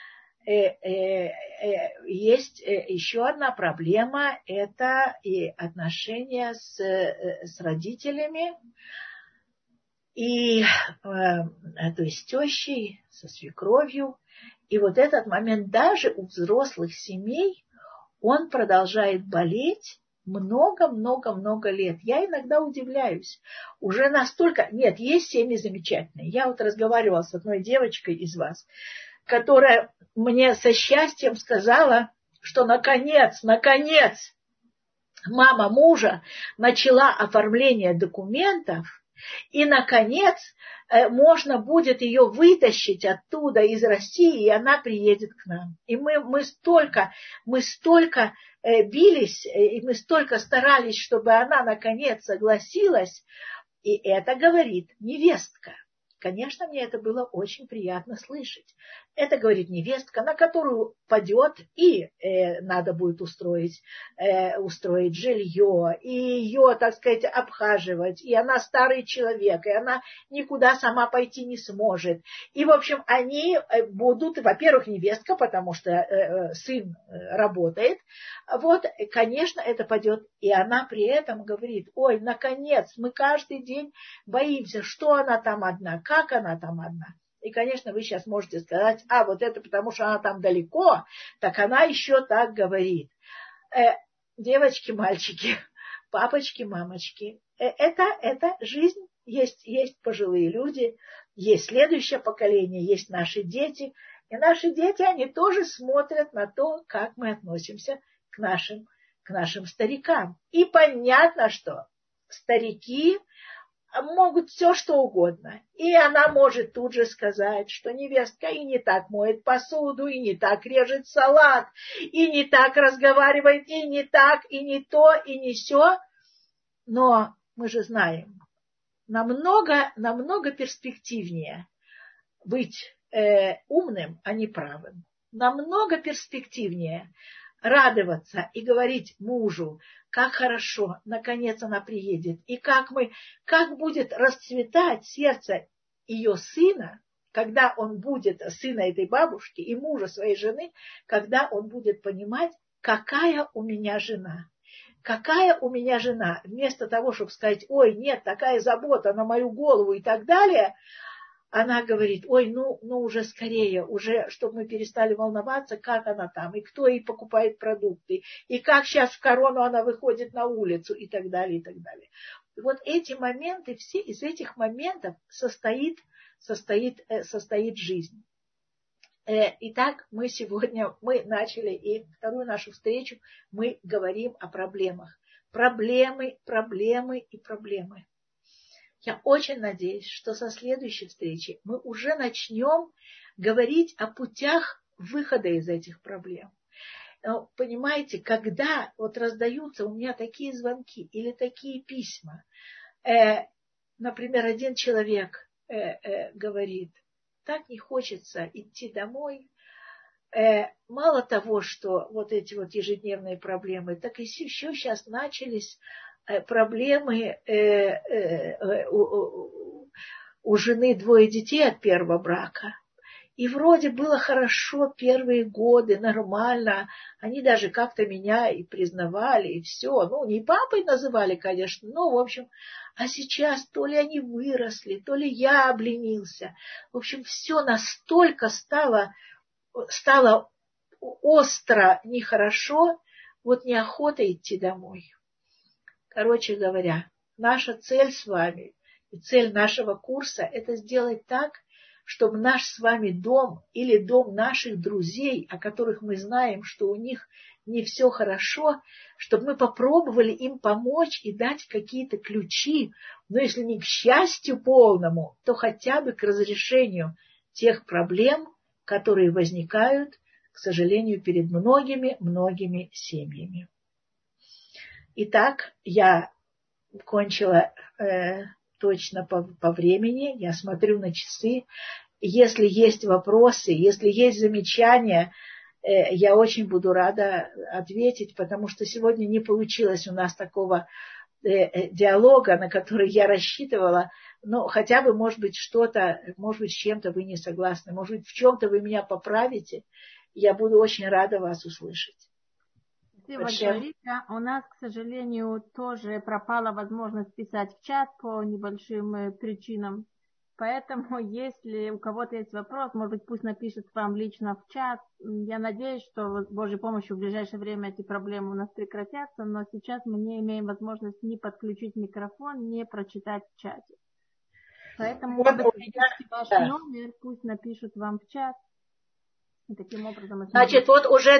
есть еще одна проблема, это и отношения с родителями, и, то есть с тещей, со свекровью. И вот этот момент даже у взрослых семей, он продолжает болеть много-много-много лет. Я иногда удивляюсь. Уже настолько... Нет, есть семьи замечательные. Я вот разговаривала с одной девочкой из вас, которая мне со счастьем сказала, что наконец, мама мужа начала оформление документов, и, наконец, можно будет ее вытащить оттуда, из России, и она приедет к нам. И мы столько бились, и мы столько старались, чтобы она, наконец, согласилась. И это говорит невестка. Конечно, мне это было очень приятно слышать. Это говорит невестка, на которую падет, и надо будет устроить жилье, и ее, так сказать, обхаживать, и она старый человек, и она никуда сама пойти не сможет. И, в общем, они будут, во-первых, невестка, потому что сын работает, вот, конечно, это падет. И она при этом говорит: ой, наконец, мы каждый день боимся, что она там одна, как она там одна. И, конечно, вы сейчас можете сказать: вот это потому, что она там далеко, так она еще так говорит. Девочки, мальчики, папочки, мамочки, это жизнь. Есть пожилые люди, есть следующее поколение, есть наши дети. И наши дети, они тоже смотрят на то, как мы относимся к нашим старикам. И понятно, что старики могут все, что угодно. И она может тут же сказать, что невестка и не так моет посуду, и не так режет салат, и не так разговаривает, и не так, и не то, и не сё. Но мы же знаем, намного перспективнее быть умным, а не правым. Намного перспективнее радоваться и говорить мужу: как хорошо, наконец она приедет, и как будет расцветать сердце ее сына, когда он будет, сына этой бабушки и мужа своей жены, когда он будет понимать, какая у меня жена. Какая у меня жена. Вместо того, чтобы сказать: ой, нет, такая забота на мою голову и так далее, она говорит: ой, ну уже скорее, уже, чтобы мы перестали волноваться, как она там, и кто ей покупает продукты, и как сейчас в корону она выходит на улицу, и так далее, и так далее. Вот эти моменты, все из этих моментов состоит жизнь. Итак, мы начали, и вторую нашу встречу мы говорим о проблемах. Проблемы. Я очень надеюсь, что со следующей встречи мы уже начнем говорить о путях выхода из этих проблем. Но, понимаете, когда вот раздаются у меня такие звонки или такие письма, например, один человек говорит: так не хочется идти домой. Мало того, что вот эти вот ежедневные проблемы, так и еще сейчас начались проблемы у жены 2 детей от первого брака. И вроде было хорошо первые годы, нормально. Они даже как-то меня и признавали, и все. Ну, не папой называли, конечно, но, в общем. А сейчас то ли они выросли, то ли я обленился. В общем, все настолько стало остро нехорошо, вот неохота идти домой. Короче говоря, наша цель с вами и цель нашего курса – это сделать так, чтобы наш с вами дом или дом наших друзей, о которых мы знаем, что у них не все хорошо, чтобы мы попробовали им помочь и дать какие-то ключи, но если не к счастью полному, то хотя бы к разрешению тех проблем, которые возникают, к сожалению, перед многими семьями. Итак, я кончила точно по времени, я смотрю на часы. Если есть вопросы, если есть замечания, я очень буду рада ответить, потому что сегодня не получилось у нас такого диалога, на который я рассчитывала, но хотя бы, может быть, что-то, может быть, с чем-то вы не согласны, может быть, в чем-то вы меня поправите, я буду очень рада вас услышать. Спасибо, Галита. У нас, к сожалению, тоже пропала возможность писать в чат по небольшим причинам. Поэтому, если у кого-то есть вопрос, может быть, пусть напишет вам лично в чат. Я надеюсь, что с Божьей помощью в ближайшее время эти проблемы у нас прекратятся, но сейчас мы не имеем возможности ни подключить микрофон, ни прочитать в чате. Поэтому, вот может быть, ваш номер, пусть напишут вам в чат. И таким образом, значит, вот уже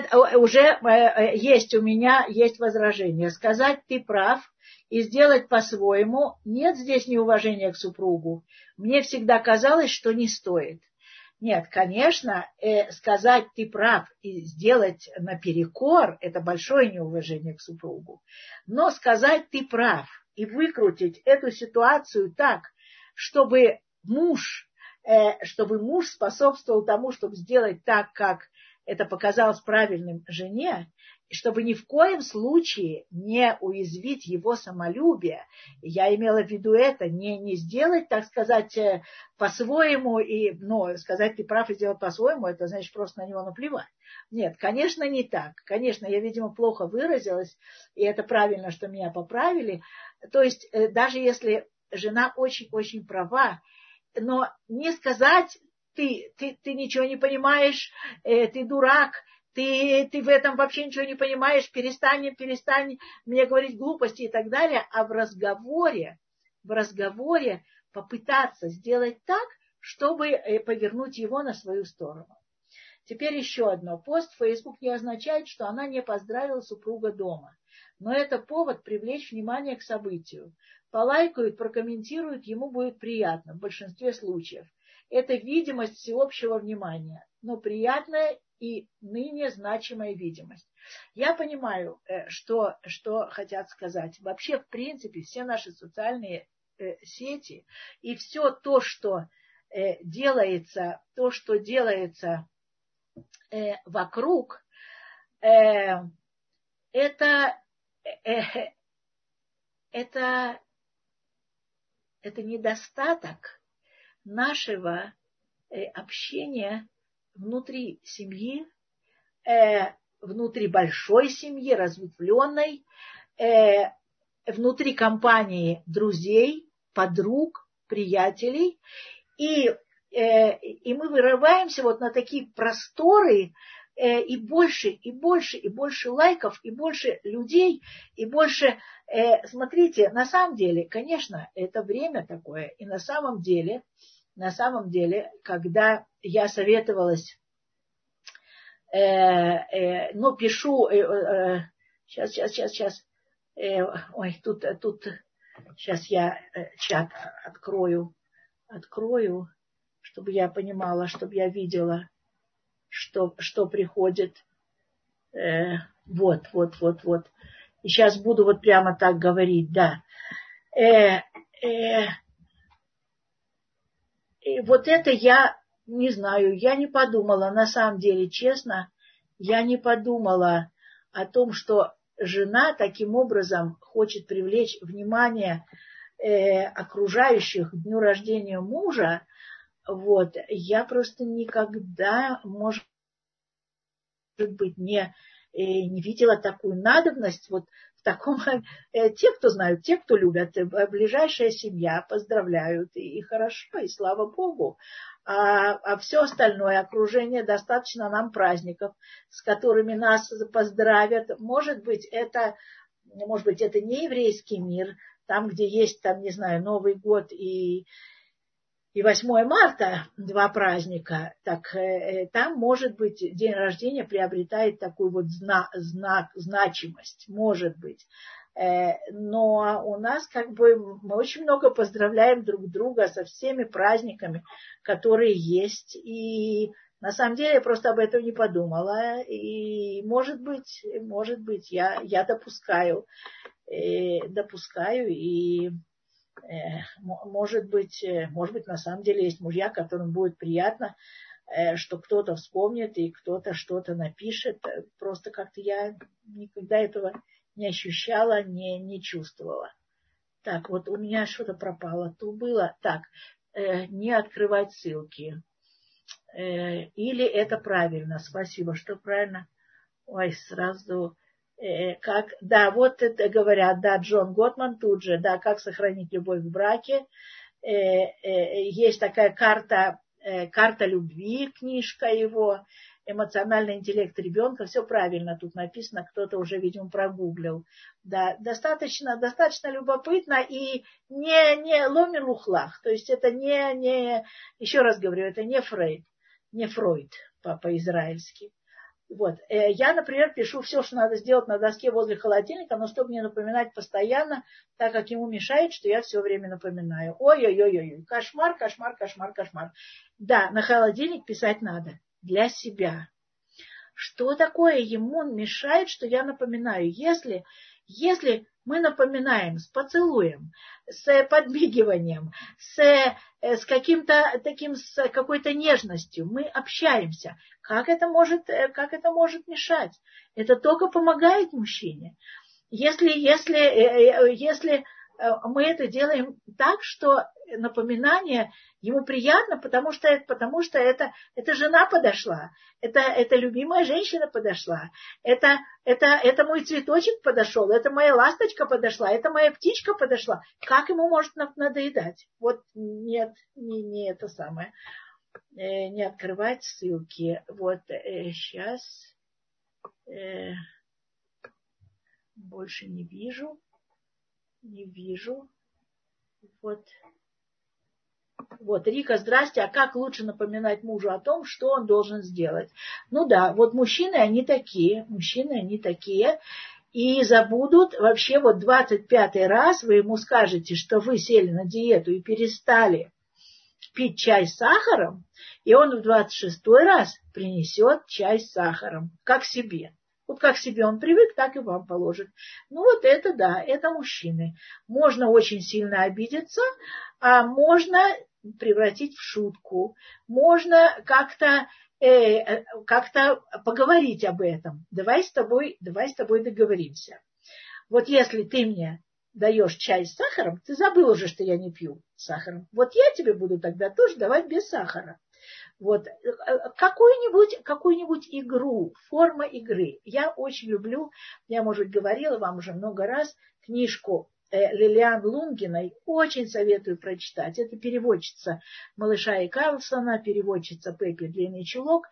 есть у меня есть возражение. Сказать ты прав и сделать по-своему. Нет здесь неуважения к супругу. Мне всегда казалось, что не стоит. Нет, конечно, сказать ты прав и сделать наперекор – это большое неуважение к супругу. Но сказать ты прав и выкрутить эту ситуацию так, чтобы муж способствовал тому, чтобы сделать так, как это показалось правильным жене, и чтобы ни в коем случае не уязвить его самолюбие. Я имела в виду это, не сделать, так сказать, по-своему, но сказать ты прав и сделать по-своему, это значит просто на него наплевать. Нет, конечно, не так. Конечно, я, видимо, плохо выразилась, и это правильно, что меня поправили. То есть, даже если жена очень-очень права, но не сказать, ты ничего не понимаешь, ты дурак, ты в этом вообще ничего не понимаешь, перестань мне говорить глупости и так далее, а в разговоре попытаться сделать так, чтобы повернуть его на свою сторону. Теперь еще одно. Пост в Facebook не означает, что она не поздравила супруга дома. Но это повод привлечь внимание к событию. Полайкают, прокомментируют, ему будет приятно в большинстве случаев. Это видимость всеобщего внимания, но приятная и ныне значимая видимость. Я понимаю, что хотят сказать. Вообще, в принципе, все наши социальные сети и все то, что делается вокруг, это недостаток нашего общения внутри семьи, внутри большой семьи, разветвленной, внутри компании друзей, подруг, приятелей. И мы вырываемся вот на такие просторы, и больше лайков, и больше людей, и больше... Смотрите, на самом деле, конечно, это время такое, и на самом деле, когда я советовалась, пишу, сейчас, тут, сейчас я чат открою, чтобы я понимала, чтобы я видела, что приходит. Вот. И сейчас буду вот прямо так говорить, да. И вот это я не знаю, я не подумала, на самом деле, честно, я не подумала о том, что жена таким образом хочет привлечь внимание окружающих к дню рождения мужа, вот, я просто никогда, может быть, не видела такую надобность вот в таком. Те, кто знают, те, кто любят, ближайшая семья поздравляют, и хорошо, и слава Богу. А все остальное окружение, достаточно нам праздников, с которыми нас поздравят. Может быть, это не еврейский мир, там, где есть, там, не знаю, Новый год и 8 марта, два праздника, так там, может быть, день рождения приобретает такую вот значимость, может быть. Но у нас как бы мы очень много поздравляем друг друга со всеми праздниками, которые есть. И на самом деле я просто об этом не подумала. И может быть, я допускаю и может быть, на самом деле есть мужья, которым будет приятно, что кто-то вспомнит и кто-то что-то напишет. Просто как-то я никогда этого не ощущала, не чувствовала. Так, вот у меня что-то пропало. Тут было. Так, не открывать ссылки. Или это правильно? Спасибо, что правильно. Ой, сразу... да, вот это говорят, да, Джон Готман тут же, да, как сохранить любовь в браке. Есть такая карта любви, книжка его, эмоциональный интеллект ребенка, все правильно тут написано, кто-то уже, видимо, прогуглил. Да, достаточно любопытно и не ломер лухлах, то есть это еще раз говорю, это не Фройд по-израильски. Вот. Я, например, пишу все, что надо сделать на доске возле холодильника, но чтобы не напоминать постоянно, так как ему мешает, что я все время напоминаю. Ой-ой-ой-ой, кошмар. Да, на холодильник писать надо для себя. Что такое ему мешает, что я напоминаю? Если мы напоминаем с поцелуем, с подмигиванием, с каким-то таким, с какой-то нежностью, мы общаемся. Как это может мешать? Это только помогает мужчине. Если мы это делаем так, что напоминание ему приятно, потому что это жена подошла, это любимая женщина подошла, это мой цветочек подошел, это моя ласточка подошла, это моя птичка подошла. Как ему может надоедать? Вот нет, не это самое. Не открывать ссылки. Вот сейчас больше не вижу. Вот, Рика, здрасте. А как лучше напоминать мужу о том, что он должен сделать? Ну да, вот мужчины, они такие, и забудут вообще вот 25-й раз вы ему скажете, что вы сели на диету и перестали пить чай с сахаром, и он в 26-й раз принесет чай с сахаром, как себе. Вот как себе он привык, так и вам положит. Ну вот это да, это мужчины. Можно очень сильно обидеться, а можно превратить в шутку. Можно как-то поговорить об этом. Давай с тобой договоримся. Вот если ты мне даешь чай с сахаром, ты забыл уже, что я не пью с сахаром. Вот я тебе буду тогда тоже давать без сахара. Вот какую-нибудь игру, форма игры. Я очень люблю, я, может быть, говорила вам уже много раз, книжку Лилиан Лунгиной, очень советую прочитать. Это переводчица Малыша и Карлсона, переводчица Пеппи Длинный чулок.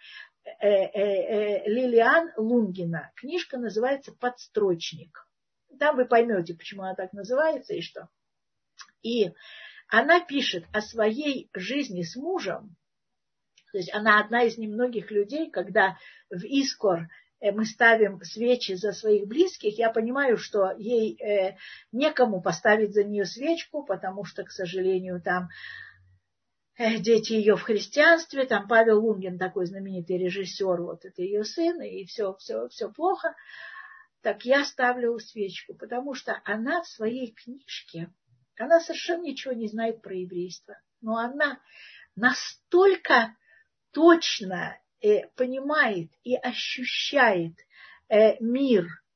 Лилиан Лунгина. Книжка называется «Подстрочник». Там вы поймете, почему она так называется и что. И она пишет о своей жизни с мужем. То есть она одна из немногих людей, когда в Искор мы ставим свечи за своих близких, я понимаю, что ей некому поставить за нее свечку, потому что, к сожалению, там дети ее в христианстве, там Павел Лунгин, такой знаменитый режиссер, вот это ее сын, и все плохо. Так я ставлю свечку, потому что она в своей книжке, она совершенно ничего не знает про еврейство, но она настолько точно понимает и ощущает мир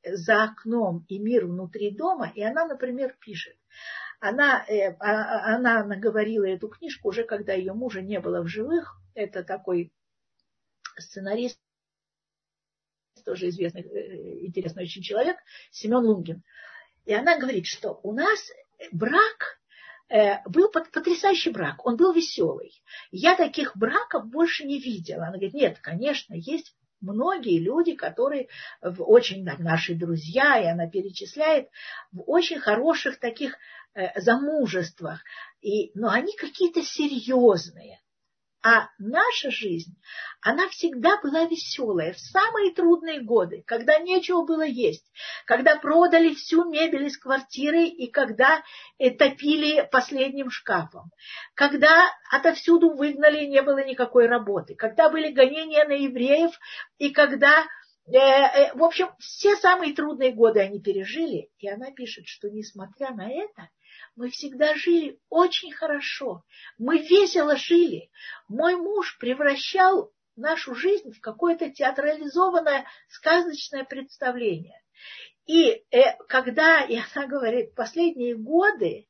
за окном и мир внутри дома, и она, например, пишет. Она наговорила эту книжку уже, когда ее мужа не было в живых. Это такой сценарист, тоже известный, интересный очень человек, Семен Лунгин. И она говорит, что у нас брак был потрясающий брак, он был веселый. Я таких браков больше не видела. Она говорит, нет, конечно, есть многие люди, которые очень, наши друзья, и она перечисляет, в очень хороших таких замужествах, но они какие-то серьезные. А наша жизнь, она всегда была веселая. В самые трудные годы, когда нечего было есть, когда продали всю мебель из квартиры и когда топили последним шкафом, когда отовсюду выгнали, не было никакой работы, когда были гонения на евреев, и когда, в общем, все самые трудные годы они пережили. И она пишет, что несмотря на это, мы всегда жили очень хорошо. Мы весело жили. Мой муж превращал нашу жизнь в какое-то театрализованное, сказочное представление. И когда, и она говорит, последние годы,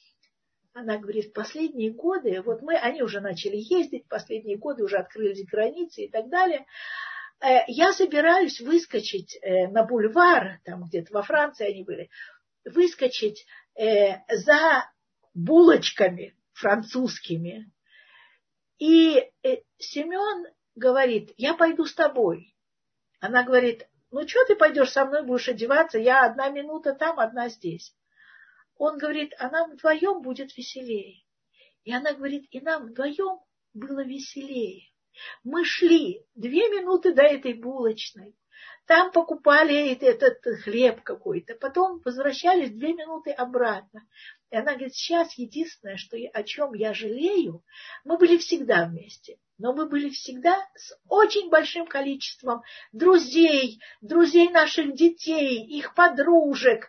вот они уже начали ездить, последние годы уже открылись границы и так далее. Я собираюсь выскочить на бульвар, там где-то во Франции они были, выскочить за булочками французскими. И Семен говорит, я пойду с тобой. Она говорит, ну что ты пойдешь со мной, будешь одеваться, я 1 минута там, 1 здесь. Он говорит, а нам вдвоем будет веселее. И она говорит, и нам вдвоем было веселее. Мы шли 2 минуты до этой булочной. Там покупали этот хлеб какой-то. Потом возвращались 2 минуты обратно. И она говорит, сейчас единственное, о чем я жалею, мы были всегда вместе. Но мы были всегда с очень большим количеством друзей наших детей, их подружек,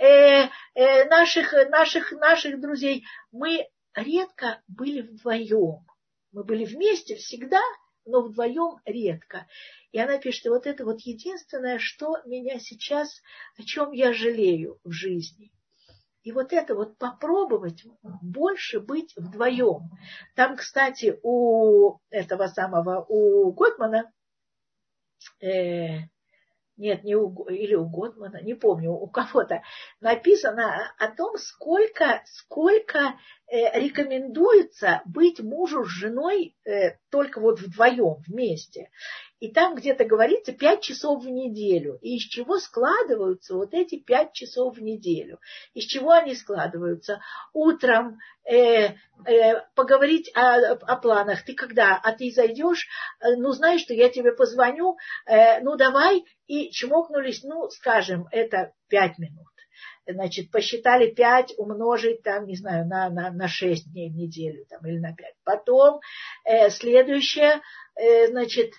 наших друзей. Мы редко были вдвоем. Мы были вместе всегда, но вдвоем редко. И она пишет, вот это вот единственное, что меня сейчас, о чем я жалею в жизни. И вот это вот попробовать больше быть вдвоем. Там, кстати, у Готмана, или у Готмана, не помню, у кого-то написано о том, сколько рекомендуется быть мужу с женой только вот вдвоем, вместе. И там где-то говорится 5 часов в неделю. И из чего складываются вот эти 5 часов в неделю? Из чего они складываются? Утром поговорить о планах. Ты когда? А ты зайдешь? Ну, знаешь, что я тебе позвоню. Ну, давай. И чмокнулись, скажем, это 5 минут. Значит, посчитали 5 умножить, там, не знаю, на 6 дней в неделю, там, или на 5. Потом следующее, значит,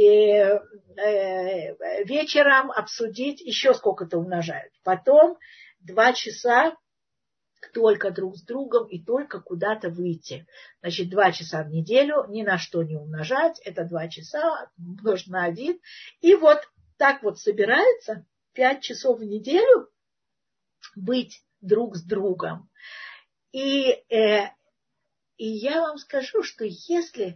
вечером обсудить, еще сколько-то умножают. Потом 2 часа только друг с другом и только куда-то выйти. Значит, 2 часа в неделю, ни на что не умножать, это 2 часа умножить на 1. И вот так вот собирается 5 часов в неделю быть друг с другом. И я вам скажу, что если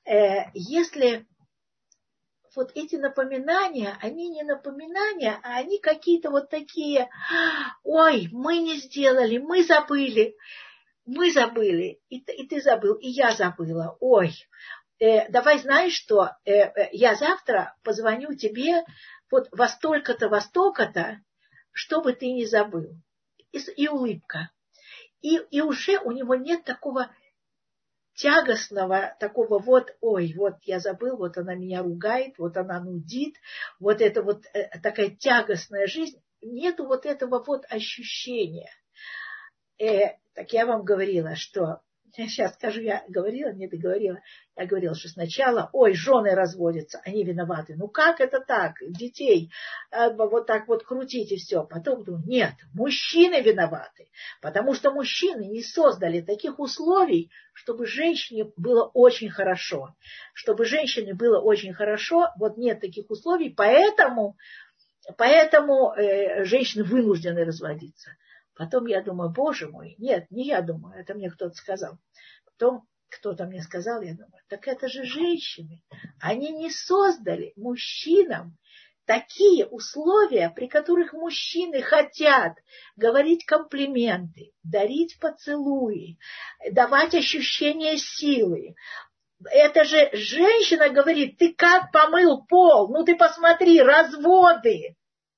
вот эти напоминания, они не напоминания, а они какие-то вот такие, ой, мы не сделали, мы забыли, и ты забыл, и я забыла, ой, давай знаешь что, я завтра позвоню тебе вот во столько-то, чтобы ты не забыл. И улыбка. И уже у него нет такого тягостного, такого вот, ой, вот я забыл, вот она меня ругает, вот она нудит, вот это вот такая тягостная жизнь. Нету вот этого вот ощущения. Так я вам говорила, что сейчас скажу, я говорила, не договорила. Я говорила, что сначала, ой, жены разводятся, они виноваты. Ну как это так? Детей вот так вот крутить и все. Потом думаю, нет, мужчины виноваты. Потому что мужчины не создали таких условий, чтобы женщине было очень хорошо. Чтобы женщине было очень хорошо, вот нет таких условий. Поэтому Поэтому женщины вынуждены разводиться. Потом я думаю, боже мой, нет, не я думаю, это мне кто-то сказал. Потом кто-то мне сказал, я думаю, так это же женщины. Они не создали мужчинам такие условия, при которых мужчины хотят говорить комплименты, дарить поцелуи, давать ощущение силы. Это же женщина говорит, ты как помыл пол? Ну ты посмотри, разводы.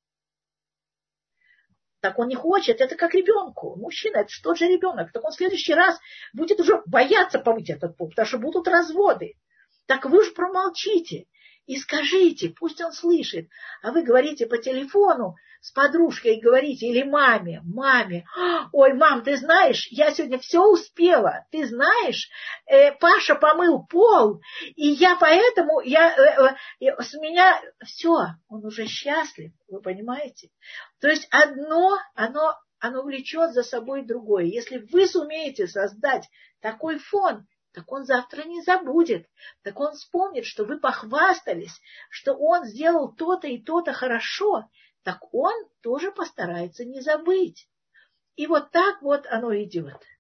Так он не хочет, это как ребенку. Мужчина, это же тот же ребенок. Так он в следующий раз будет уже бояться помыть этот пол, потому что будут разводы. Так вы уж промолчите и скажите, пусть он слышит. А вы говорите по телефону с подружкой, говорите, или маме, ой, мам, ты знаешь, я сегодня все успела, ты знаешь, Паша помыл пол, и я поэтому, с меня все, он уже счастлив, вы понимаете? То есть оно влечет за собой другое. Если вы сумеете создать такой фон, так он завтра не забудет. Так он вспомнит, что вы похвастались, что он сделал то-то и то-то хорошо. Так он тоже постарается не забыть. И вот так вот оно идет.